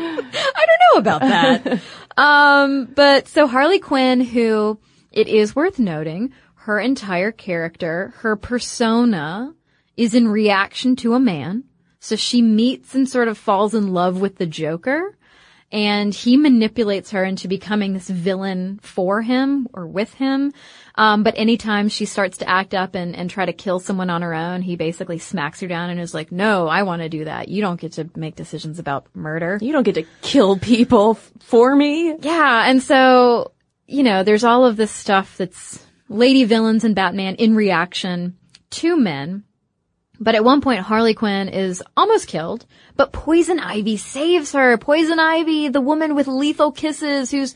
don't know about that. um, but so Harley Quinn, who it is worth noting, her entire character, her persona is in reaction to a man. So she meets and sort of falls in love with the Joker. And he manipulates her into becoming this villain for him or with him. Um, but anytime she starts to act up and, and try to kill someone on her own, he basically smacks her down and is like, no, I want to do that. You don't get to make decisions about murder. You don't get to kill people f- for me. Yeah. And so, you know, there's all of this stuff that's lady villains and Batman in reaction to men. But at one point, Harley Quinn is almost killed, but Poison Ivy saves her. Poison Ivy, the woman with lethal kisses who's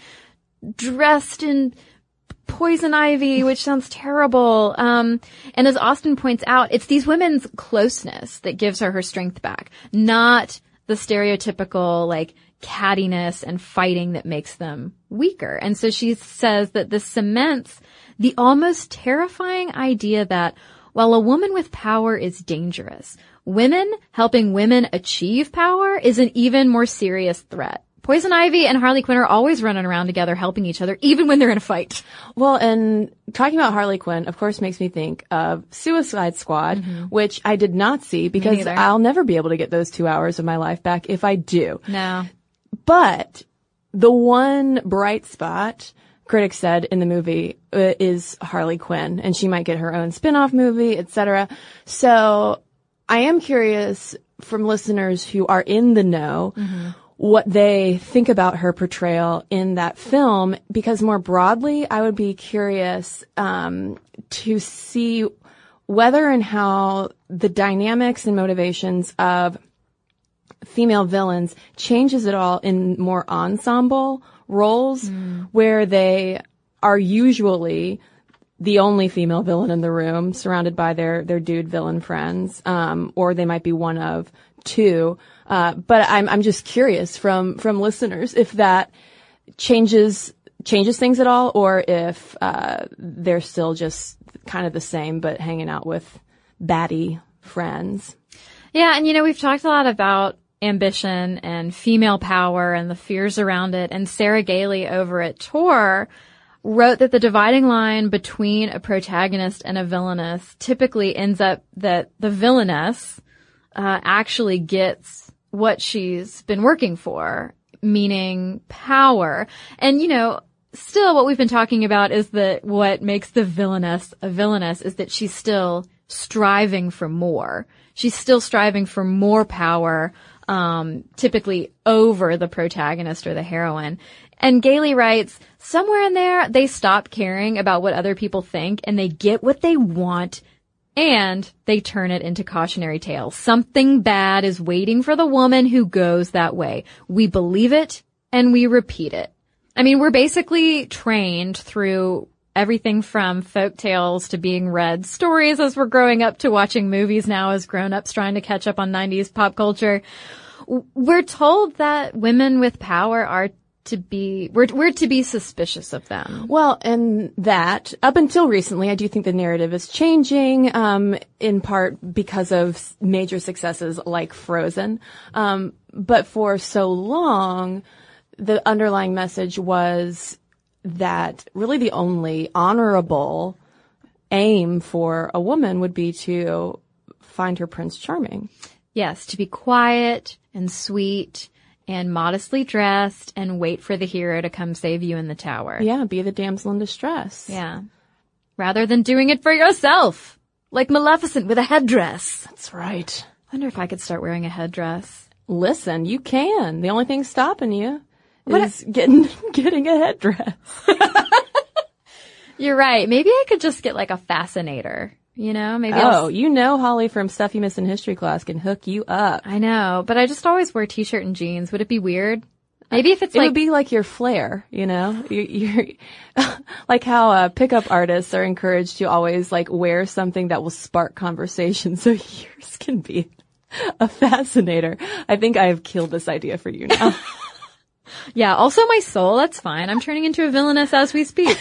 dressed in poison ivy, which sounds terrible. Um, and as Austin points out, it's these women's closeness that gives her her strength back, not the stereotypical, like, cattiness and fighting that makes them weaker. And so she says that this cements the almost terrifying idea that while a woman with power is dangerous, women helping women achieve power is an even more serious threat. Poison Ivy and Harley Quinn are always running around together helping each other, even when they're in a fight. Well, and talking about Harley Quinn, of course, makes me think of Suicide Squad, mm-hmm. which I did not see because I'll never be able to get those two hours of my life back if I do. No. But the one bright spot critics said in the movie uh, is Harley Quinn, and she might get her own spin-off movie, et cetera. So I am curious from listeners who are in the know, mm-hmm. what they think about her portrayal in that film, because more broadly, I would be curious um, to see whether and how the dynamics and motivations of female villains changes at all in more ensemble roles mm. where they are usually the only female villain in the room, surrounded by their, their dude villain friends, um, or they might be one of two. Uh, but I'm, I'm just curious from, from listeners if that changes, changes things at all, or if, uh, they're still just kind of the same, but hanging out with baddie friends. Yeah. And, you know, we've talked a lot about ambition and female power and the fears around it. And Sarah Gailey over at Tor wrote that the dividing line between a protagonist and a villainess typically ends up that the villainess uh, actually gets what she's been working for, meaning power. And, you know, still what we've been talking about is that what makes the villainess a villainess is that she's still striving for more. She's still striving for more power, um, typically over the protagonist or the heroine. And Gailey writes, somewhere in there, they stop caring about what other people think and they get what they want and they turn it into cautionary tales. Something bad is waiting for the woman who goes that way. We believe it and we repeat it. I mean, we're basically trained through everything from folk tales to being read stories as we're growing up to watching movies now as grown-ups trying to catch up on nineties pop culture. We're told that women with power are to be, we're, we're to be suspicious of them. Well, and that, up until recently, I do think the narrative is changing, um, in part because of major successes like Frozen. Um, but for so long, the underlying message was that really the only honorable aim for a woman would be to find her Prince Charming. Yes, to be quiet and sweet and modestly dressed and wait for the hero to come save you in the tower. Yeah, be the damsel in distress. Yeah. Rather than doing it for yourself, like Maleficent with a headdress. That's right. I wonder if I could start wearing a headdress. Listen, you can. The only thing stopping you what is a- getting getting a headdress. You're right. Maybe I could just get like a fascinator. You know, maybe Oh, I'll... you know Holly from Stuff You Missed in History Class can hook you up. I know, but I just always wear t-shirt and jeans. Would it be weird? Maybe if it's it like... It would be like your flair, you know? You're, you're like how uh, pickup artists are encouraged to always like wear something that will spark conversation, so yours can be a fascinator. I think I have killed this idea for you now. Yeah, also my soul, that's fine. I'm turning into a villainess as we speak.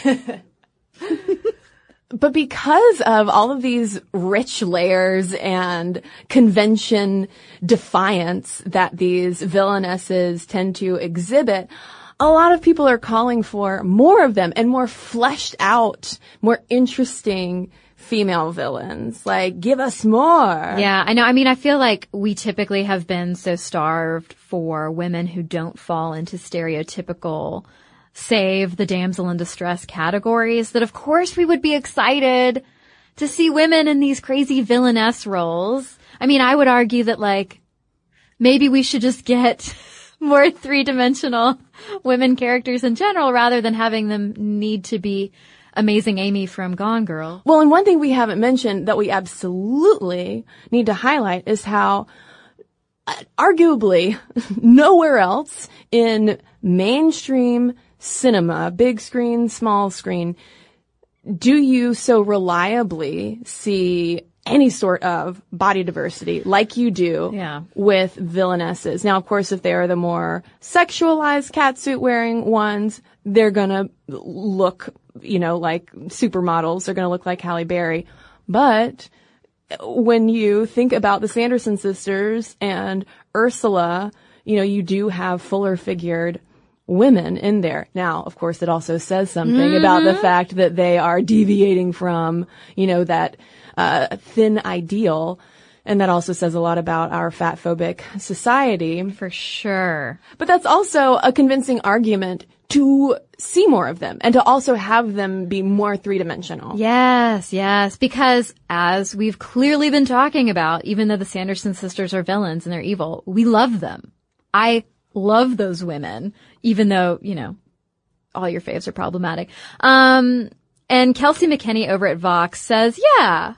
But because of all of these rich layers and convention defiance that these villainesses tend to exhibit, a lot of people are calling for more of them and more fleshed out, more interesting female villains. Like, give us more. Yeah, I know. I mean, I feel like we typically have been so starved for women who don't fall into stereotypical save the damsel in distress categories that of course we would be excited to see women in these crazy villainess roles. I mean, I would argue that like maybe we should just get more three-dimensional women characters in general rather than having them need to be Amazing Amy from Gone Girl. Well, and one thing we haven't mentioned that we absolutely need to highlight is how uh, arguably nowhere else in mainstream cinema, big screen, small screen, do you so reliably see any sort of body diversity like you do yeah. with villainesses. Now, of course, if they are the more sexualized catsuit wearing ones, they're gonna look, you know, like supermodels. They're gonna look like Halle Berry. But when you think about the Sanderson sisters and Ursula, you know, you do have fuller figured women in there. Now, of course, it also says something mm-hmm. about the fact that they are deviating from, you know, that uh thin ideal. And that also says a lot about our fat-phobic society. For sure. But that's also a convincing argument to see more of them and to also have them be more three-dimensional. Yes, yes. Because as we've clearly been talking about, even though the Sanderson sisters are villains and they're evil, we love them. I love those women, even though, you know, all your faves are problematic. Um, and Kelsey McKinney over at Vox says, yeah,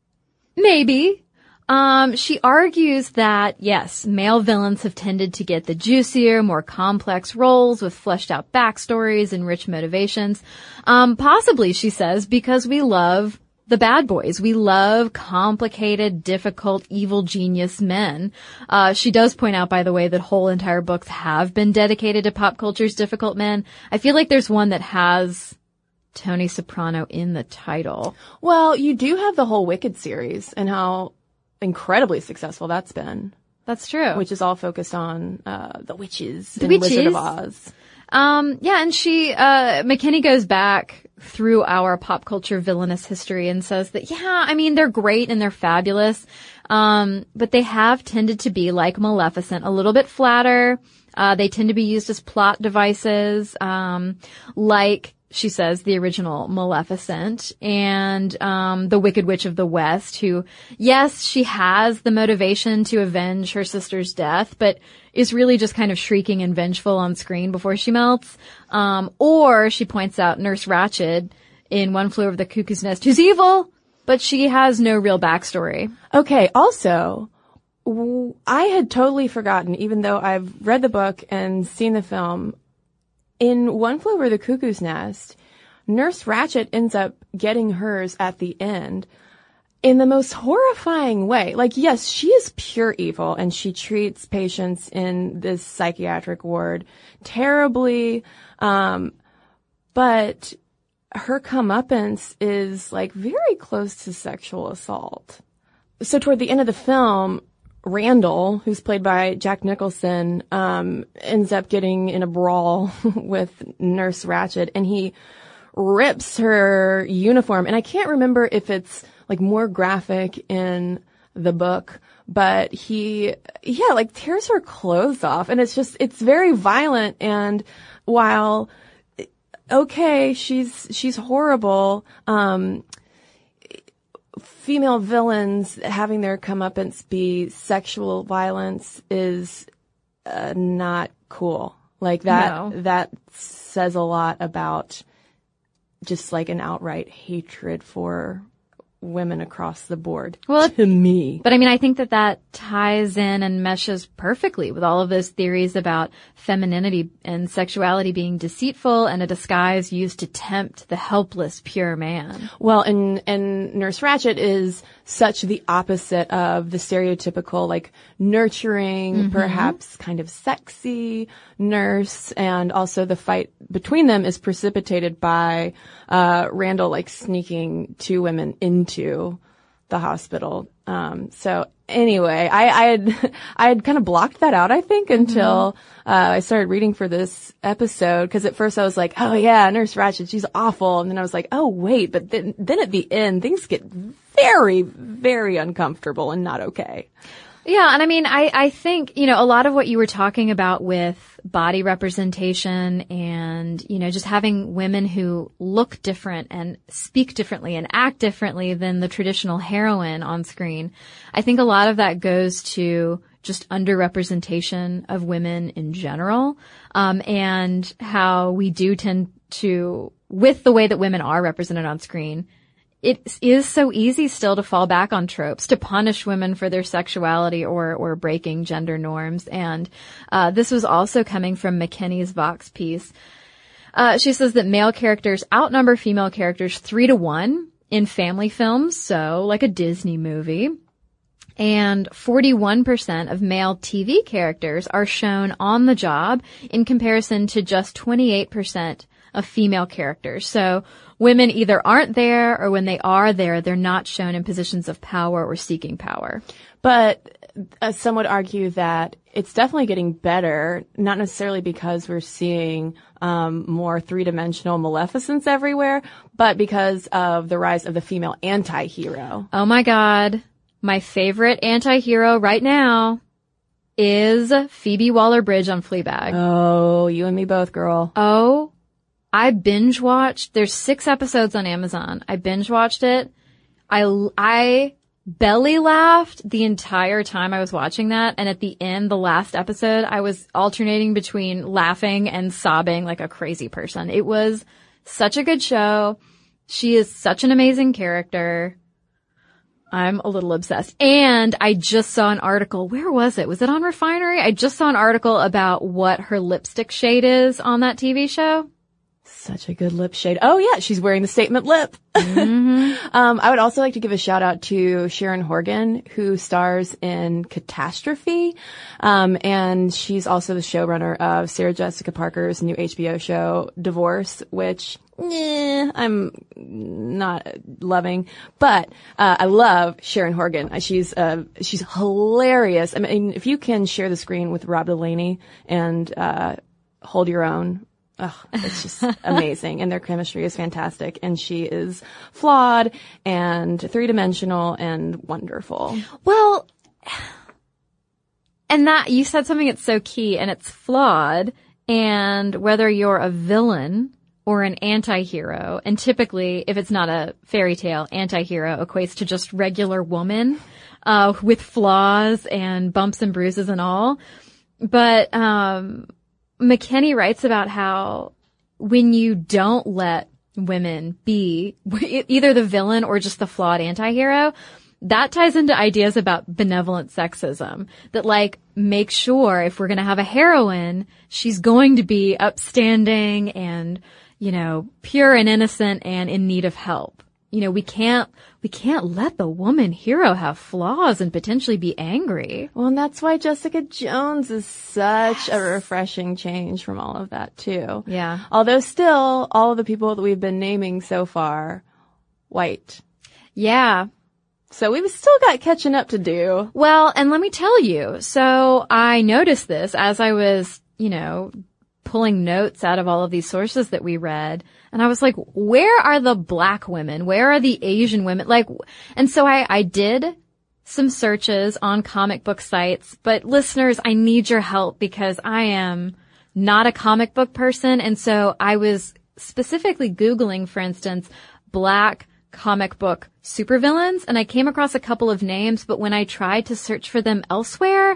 maybe. Um, she argues that, yes, male villains have tended to get the juicier, more complex roles with fleshed out backstories and rich motivations. Um, possibly, she says, because we love the bad boys. We love complicated, difficult, evil genius men. Uh, she does point out, by the way, that whole entire books have been dedicated to pop culture's difficult men. I feel like there's one that has Tony Soprano in the title. Well, you do have the whole Wicked series and how incredibly successful that's been. That's true. Which is all focused on uh the witches the in witches. Wizard of Oz. Um, yeah, and she, uh, McKinney goes back through our pop culture villainous history and says that, yeah, I mean, they're great and they're fabulous. Um, but they have tended to be like Maleficent, a little bit flatter. Uh, they tend to be used as plot devices, um, like, she says, the original Maleficent and, um, the Wicked Witch of the West, who, yes, she has the motivation to avenge her sister's death, but is really just kind of shrieking and vengeful on screen before she melts. Um, or she points out Nurse Ratched in One Flew Over the Cuckoo's Nest, who's evil, but she has no real backstory. Okay. Also, w- I had totally forgotten, even though I've read the book and seen the film, in One Flew Over the Cuckoo's Nest, Nurse Ratched ends up getting hers at the end in the most horrifying way. Like, yes, she is pure evil and she treats patients in this psychiatric ward terribly. Um, but her comeuppance is like very close to sexual assault. So toward the end of the film, Randall, who's played by Jack Nicholson, um, ends up getting in a brawl with Nurse Ratched and he rips her uniform. And I can't remember if it's like more graphic in the book, but he, yeah, like tears her clothes off. And it's just, it's very violent. And while, okay, she's, she's horrible, um, female villains having their comeuppance be sexual violence is uh, not cool. Like that, No. that says a lot about just like an outright hatred for women across the board. Well, to me. But I mean, I think that that ties in and meshes perfectly with all of those theories about femininity and sexuality being deceitful and a disguise used to tempt the helpless, pure man. Well, and, and Nurse Ratched is such the opposite of the stereotypical, like, nurturing, mm-hmm. perhaps kind of sexy nurse. And also the fight between them is precipitated by, uh, Randall, like, sneaking two women into the hospital. Um, so anyway, I, I had, I had kind of blocked that out, I think, until, mm-hmm. uh, I started reading for this episode. Cause at first I was like, oh yeah, Nurse Ratched, she's awful. And then I was like, oh wait, but then, then at the end, things get very, very uncomfortable and not okay. Yeah, and I mean, I, I think, you know, a lot of what you were talking about with body representation and, you know, just having women who look different and speak differently and act differently than the traditional heroine on screen, I think a lot of that goes to just underrepresentation of women in general, um, and how we do tend to, with the way that women are represented on screen, it is so easy still to fall back on tropes, to punish women for their sexuality or, or breaking gender norms. And, uh, this was also coming from McKinney's Vox piece. Uh, she says that male characters outnumber female characters three to one in family films, so like a Disney movie. And forty-one percent of male T V characters are shown on the job in comparison to just twenty-eight percent of female characters. So women either aren't there or when they are there, they're not shown in positions of power or seeking power. But uh, some would argue that it's definitely getting better, not necessarily because we're seeing um more three-dimensional Maleficents everywhere, but because of the rise of the female anti-hero. Oh my God. My favorite anti-hero right now is Phoebe Waller-Bridge on Fleabag. Oh, you and me both, girl. Oh, I binge watched. There's six episodes on Amazon. I binge watched it. I, I belly laughed the entire time I was watching that. And at the end, the last episode, I was alternating between laughing and sobbing like a crazy person. It was such a good show. She is such an amazing character. I'm a little obsessed. And I just saw an article. Where was it? Was it on Refinery? I just saw an article about what her lipstick shade is on that T V show. Such a good lip shade. Oh yeah, she's wearing the statement lip. Mm-hmm. um, I would also like to give a shout out to Sharon Horgan, who stars in Catastrophe. Um, and she's also the showrunner of Sarah Jessica Parker's new H B O show, Divorce, which, eh, I'm not loving. But, uh, I love Sharon Horgan. She's, uh, she's hilarious. I mean, if you can share the screen with Rob Delaney and, uh, hold your own, oh, it's just amazing. And their chemistry is fantastic. And she is flawed and three-dimensional and wonderful. Well, and that, you said something that's so key, and it's flawed. And whether you're a villain or an anti-hero, and typically, if it's not a fairy tale, anti-hero equates to just regular woman, uh, with flaws and bumps and bruises and all. But, um, McKinney writes about how when you don't let women be either the villain or just the flawed anti-hero, that ties into ideas about benevolent sexism. That, like, make sure if we're going to have a heroine, she's going to be upstanding and, you know, pure and innocent and in need of help. You know, we can't, we can't let the woman hero have flaws and potentially be angry. Well, and that's why Jessica Jones is such yes. a refreshing change from all of that, too. Yeah. Although still, all of the people that we've been naming so far, white. Yeah. So we've still got catching up to do. Well, and let me tell you, so I noticed this as I was, you know, pulling notes out of all of these sources that we read. And I was like, where are the black women? Where are the Asian women? Like, and so I, I did some searches on comic book sites, but listeners, I need your help because I am not a comic book person. And so I was specifically Googling, for instance, black comic book supervillains, and I came across a couple of names, but when I tried to search for them elsewhere,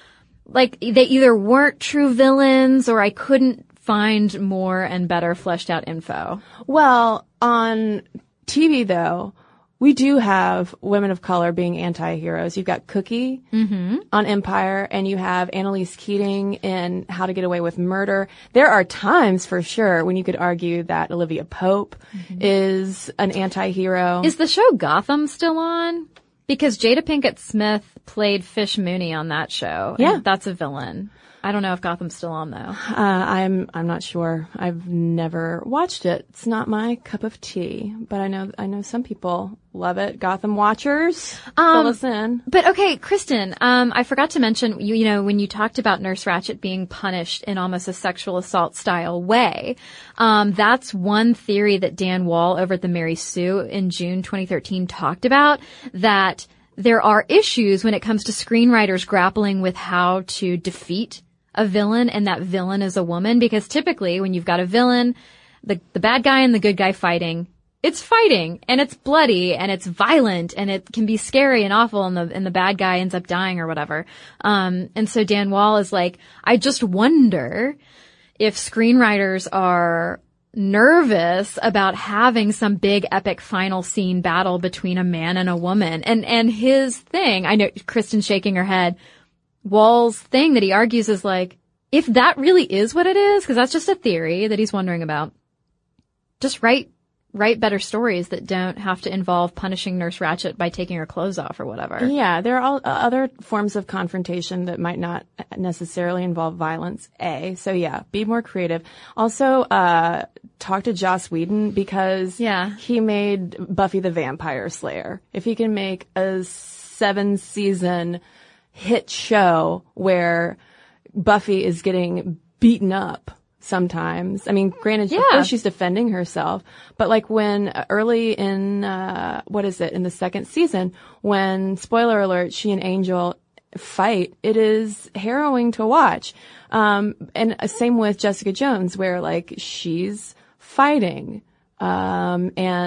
like, they either weren't true villains or I couldn't find more and better fleshed out info. Well, on T V, though, we do have women of color being anti-heroes. You've got Cookie mm-hmm. on Empire, and you have Annalise Keating in How to Get Away with Murder. There are times, for sure, when you could argue that Olivia Pope mm-hmm. is an anti-hero. Is the show Gotham still on? Because Jada Pinkett Smith played Fish Mooney on that show. Yeah. And that's a villain. I don't know if Gotham's still on, though. Uh, I'm, I'm not sure. I've never watched it. It's not my cup of tea, but I know, I know some people love it. Gotham watchers, um, fill us in. But okay, Kristen, um, I forgot to mention, you, you know, when you talked about Nurse Ratched being punished in almost a sexual assault style way, um, that's one theory that Dan Wall over at the Mary Sue in June twenty thirteen talked about, that there are issues when it comes to screenwriters grappling with how to defeat a villain, and that villain is a woman, because typically when you've got a villain, the the bad guy and the good guy fighting, it's fighting and it's bloody and it's violent and it can be scary and awful, and the and the bad guy ends up dying or whatever. Um and so Dan Wall is like, I just wonder if screenwriters are nervous about having some big epic final scene battle between a man and a woman. And and his thing, I know Kristen's shaking her head, Wall's thing that he argues is like, if that really is what it is, because that's just a theory that he's wondering about, just write write better stories that don't have to involve punishing Nurse Ratched by taking her clothes off or whatever. Yeah, there are all, uh, other forms of confrontation that might not necessarily involve violence, A. So yeah, be more creative. Also, uh, talk to Joss Whedon, because yeah. he made Buffy the Vampire Slayer. If he can make a seven season hit show where Buffy is getting beaten up sometimes. I mean, granted, yeah. of course she's defending herself, but like when uh, early in, uh, what is it, in the second season, when, spoiler alert, she and Angel fight, it is harrowing to watch. Um, and uh, same with Jessica Jones, where like she's fighting, um, and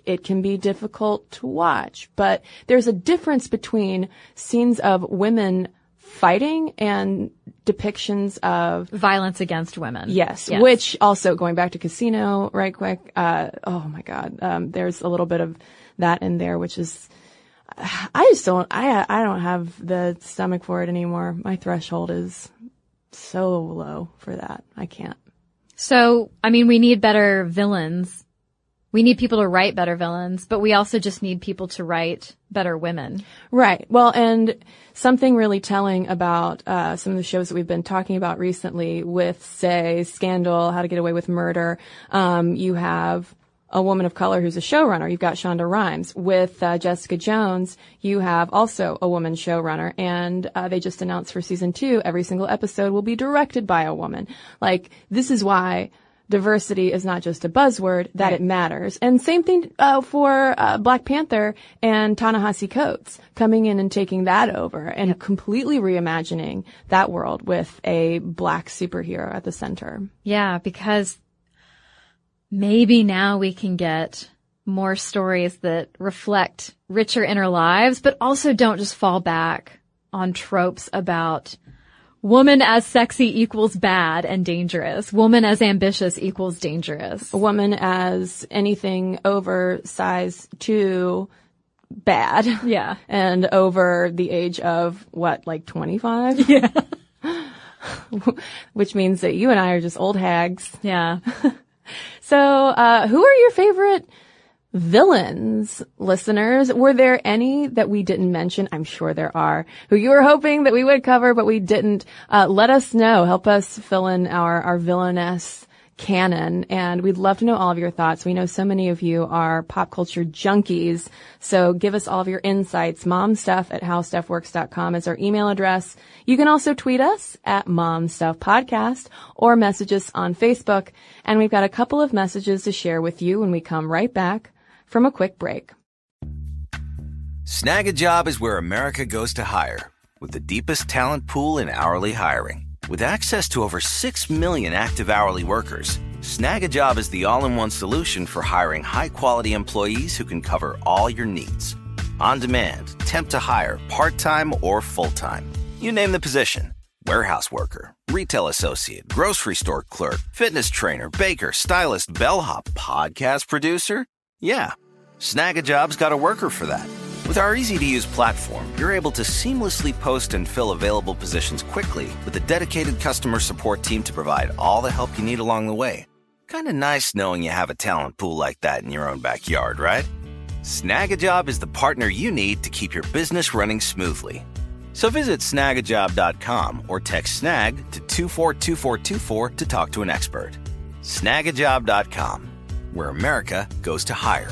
it can be difficult to watch. But there's a difference between scenes of women fighting and depictions of violence against women. Yes, yes. Which also, going back to Casino right quick, uh, oh my God, um, there's a little bit of that in there, which is, I just don't, I, I don't have the stomach for it anymore. My threshold is so low for that. I can't. So, I mean, we need better villains. We need people to write better villains, but we also just need people to write better women. Right. Well, and something really telling about uh some of the shows that we've been talking about recently with, say, Scandal, How to Get Away with Murder, um, you have a woman of color who's a showrunner. You've got Shonda Rhimes. With uh, Jessica Jones, you have also a woman showrunner, and uh, they just announced for season two, every single episode will be directed by a woman. Like, this is why diversity is not just a buzzword, that right. It matters. And same thing uh, for uh, Black Panther and Ta-Nehisi Coates coming in and taking that over and yep. completely reimagining that world with a black superhero at the center. Yeah, because maybe now we can get more stories that reflect richer inner lives, but also don't just fall back on tropes about woman as sexy equals bad and dangerous. Woman as ambitious equals dangerous. A woman as anything over size two, bad. Yeah. And over the age of, what, like twenty-five? Yeah. Which means that you and I are just old hags. Yeah. So, uh, who are your favorite villains, listeners? Were there any that we didn't mention? I'm sure there are, who you were hoping that we would cover, but we didn't. Uh, let us know. Help us fill in our, our villainess canon, and we'd love to know all of your thoughts. We know so many of you are pop culture junkies, so give us all of your insights. momstuff at howstuffworks dot com is our email address. You can also tweet us at momstuffpodcast or message us on Facebook, and we've got a couple of messages to share with you when we come right back from a quick break. Snag a Job is where America goes to hire, with the deepest talent pool in hourly hiring. With access to over six million active hourly workers, Snag a Job is the all-in-one solution for hiring high-quality employees who can cover all your needs. On demand, temp to hire, part-time or full-time. You name the position. Warehouse worker, retail associate, grocery store clerk, fitness trainer, baker, stylist, bellhop, podcast producer. Yeah, Snag a Job's got a worker for that. With our easy-to-use platform, you're able to seamlessly post and fill available positions quickly with a dedicated customer support team to provide all the help you need along the way. Kind of nice knowing you have a talent pool like that in your own backyard, right? Snag a Job is the partner you need to keep your business running smoothly. So visit snag a job dot com or text SNAG to two four two four two four to talk to an expert. snag a job dot com, where America goes to hire.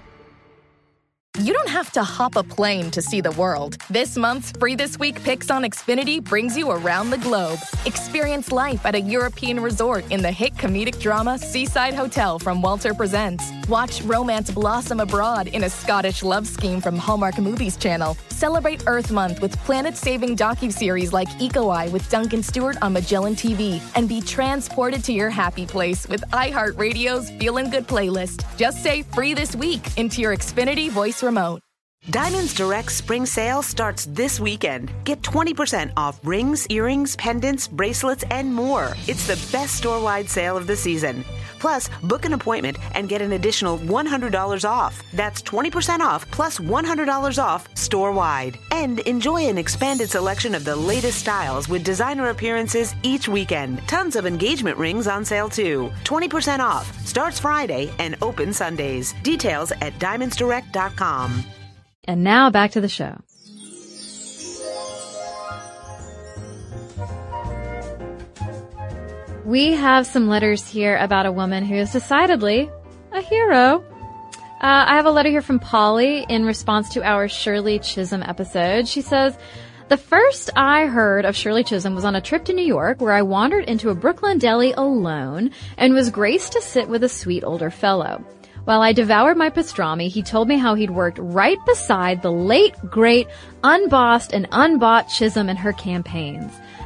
You don't have to hop a plane to see the world. This month's Free This Week Picks on Xfinity brings you around the globe. Experience life at a European resort in the hit comedic drama Seaside Hotel from Walter Presents. Watch romance blossom abroad in a Scottish love scheme from Hallmark Movies Channel. Celebrate Earth Month with planet-saving docuseries like Eco Eye with Duncan Stewart on Magellan T V. And be transported to your happy place with iHeartRadio's Feelin' Good playlist. Just say Free This Week into your Xfinity voice remote. Diamonds Direct spring sale starts this weekend. Get twenty percent off rings, earrings, pendants, bracelets, and more. It's the best store-wide sale of the season. Plus, book an appointment and get an additional one hundred dollars off. That's twenty percent off plus one hundred dollars off store-wide. And enjoy an expanded selection of the latest styles with designer appearances each weekend. Tons of engagement rings on sale too. twenty percent off. Starts Friday and open Sundays. Details at diamonds direct dot com. And now back to the show. We have some letters here about a woman who is decidedly a hero. Uh, I have a letter here from Polly in response to our Shirley Chisholm episode. She says, the first I heard of Shirley Chisholm was on a trip to New York where I wandered into a Brooklyn deli alone and was graced to sit with a sweet older fellow. While I devoured my pastrami, he told me how he'd worked right beside the late, great, unbossed and unbought Chisholm in her campaigns.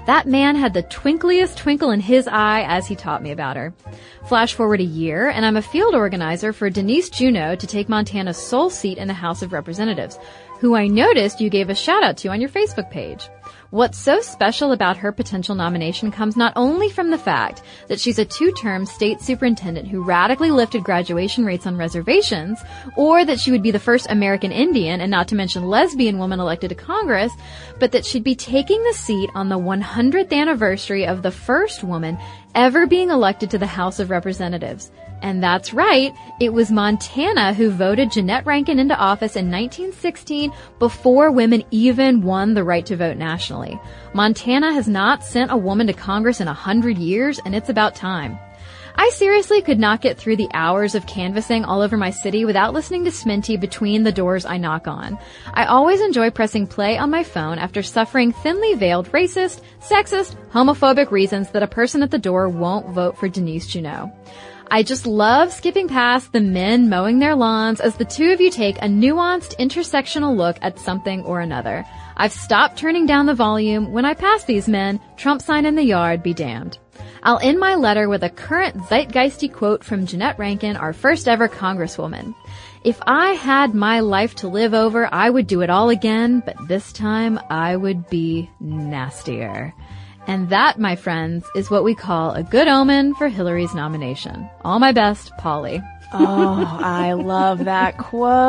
That man had the twinkliest twinkle in his eye as he taught me about her. Flash forward a year, and I'm a field organizer for Denise Juneau to take Montana's sole seat in the House of Representatives, who I noticed you gave a shout out to on your Facebook page. What's so special about her potential nomination comes not only from the fact that she's a two-term state superintendent who radically lifted graduation rates on reservations, or that she would be the first American Indian, and not to mention lesbian woman elected to Congress, but that she'd be taking the seat on the one hundredth anniversary of the first woman ever being elected to the House of Representatives. And that's right, it was Montana who voted Jeannette Rankin into office in nineteen sixteen before women even won the right to vote nationally. Montana has not sent a woman to Congress in a hundred years, and it's about time. I seriously could not get through the hours of canvassing all over my city without listening to Sminty between the doors I knock on. I always enjoy pressing play on my phone after suffering thinly veiled racist, sexist, homophobic reasons that a person at the door won't vote for Denise Juneau. I just love skipping past the men mowing their lawns as the two of you take a nuanced intersectional look at something or another. I've stopped turning down the volume when I pass these men. Trump sign in the yard, be damned. I'll end my letter with a current zeitgeisty quote from Jeannette Rankin, our first ever Congresswoman. If I had my life to live over, I would do it all again, but this time I would be nastier. And that, my friends, is what we call a good omen for Hillary's nomination. All my best, Polly. Oh, I love that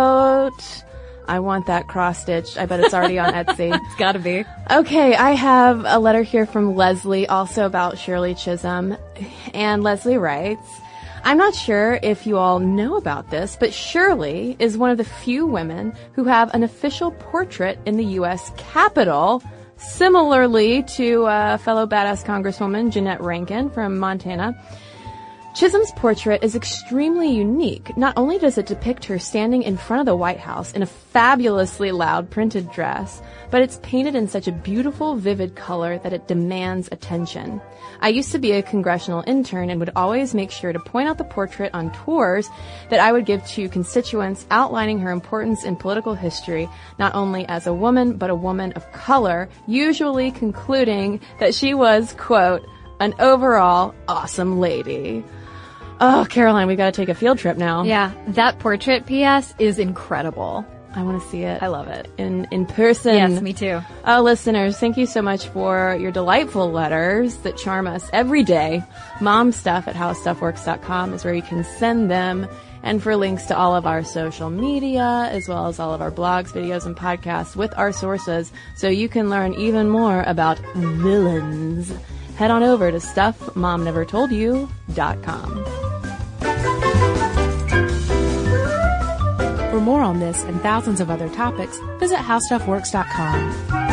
quote. I want that cross-stitched. I bet it's already on Etsy. It's gotta be. Okay, I have a letter here from Leslie, also about Shirley Chisholm. And Leslie writes, I'm not sure if you all know about this, but Shirley is one of the few women who have an official portrait in the U S Capitol, similarly to uh, fellow badass Congresswoman Jeannette Rankin from Montana. Chisholm's portrait is extremely unique. Not only does it depict her standing in front of the White House in a fabulously loud printed dress, but it's painted in such a beautiful, vivid color that it demands attention. I used to be a congressional intern and would always make sure to point out the portrait on tours that I would give to constituents outlining her importance in political history, not only as a woman, but a woman of color, usually concluding that she was, quote, an overall awesome lady. Oh, Caroline, we gotta take a field trip now. Yeah, that portrait, P S, is incredible. I want to see it. I love it. In in person. Yes, me too. Oh, listeners, thank you so much for your delightful letters that charm us every day. Momstuff at how stuff works dot com is where you can send them. And for links to all of our social media, as well as all of our blogs, videos, and podcasts with our sources, so you can learn even more about villains, head on over to stuff mom never told you dot com. For more on this and thousands of other topics, visit how stuff works dot com.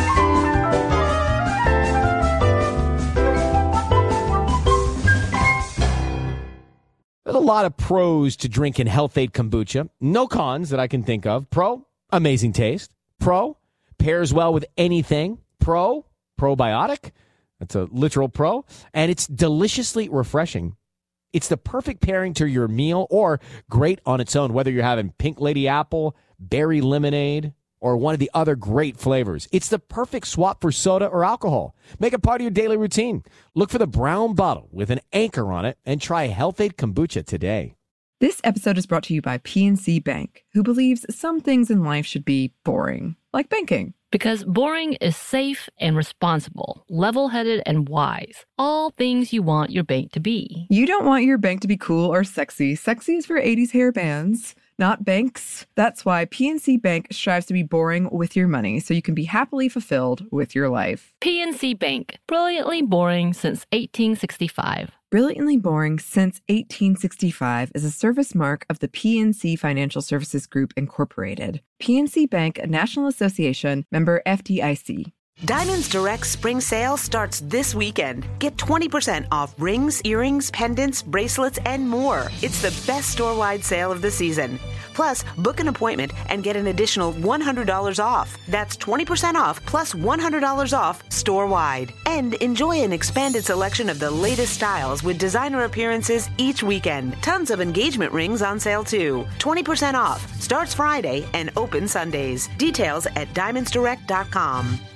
There's a lot of pros to drinking Health-Ade kombucha. No cons that I can think of. Pro, amazing taste. Pro, pairs well with anything. Pro, probiotic. That's a literal pro. And it's deliciously refreshing. It's the perfect pairing to your meal or great on its own, whether you're having pink lady apple, berry lemonade, or one of the other great flavors. It's the perfect swap for soda or alcohol. Make it part of your daily routine. Look for the brown bottle with an anchor on it and try Health-Ade kombucha today. This episode is brought to you by P N C Bank, who believes some things in life should be boring, like banking. Because boring is safe and responsible, level-headed and wise. All things you want your bank to be. You don't want your bank to be cool or sexy. Sexy is for eighties hair bands, not banks. That's why P N C Bank strives to be boring with your money so you can be happily fulfilled with your life. P N C Bank, brilliantly boring since eighteen sixty-five. Brilliantly Boring Since eighteen sixty-five is a service mark of the P N C Financial Services Group, Incorporated. P N C Bank, a National Association, member F D I C. Diamonds Direct spring sale starts this weekend. Get twenty percent off rings, earrings, pendants, bracelets, and more. It's the best store-wide sale of the season. Plus, book an appointment and get an additional one hundred dollars off. That's twenty percent off plus one hundred dollars off store-wide. And enjoy an expanded selection of the latest styles with designer appearances each weekend. Tons of engagement rings on sale too. twenty percent off. Starts Friday and open Sundays. Details at diamonds direct dot com.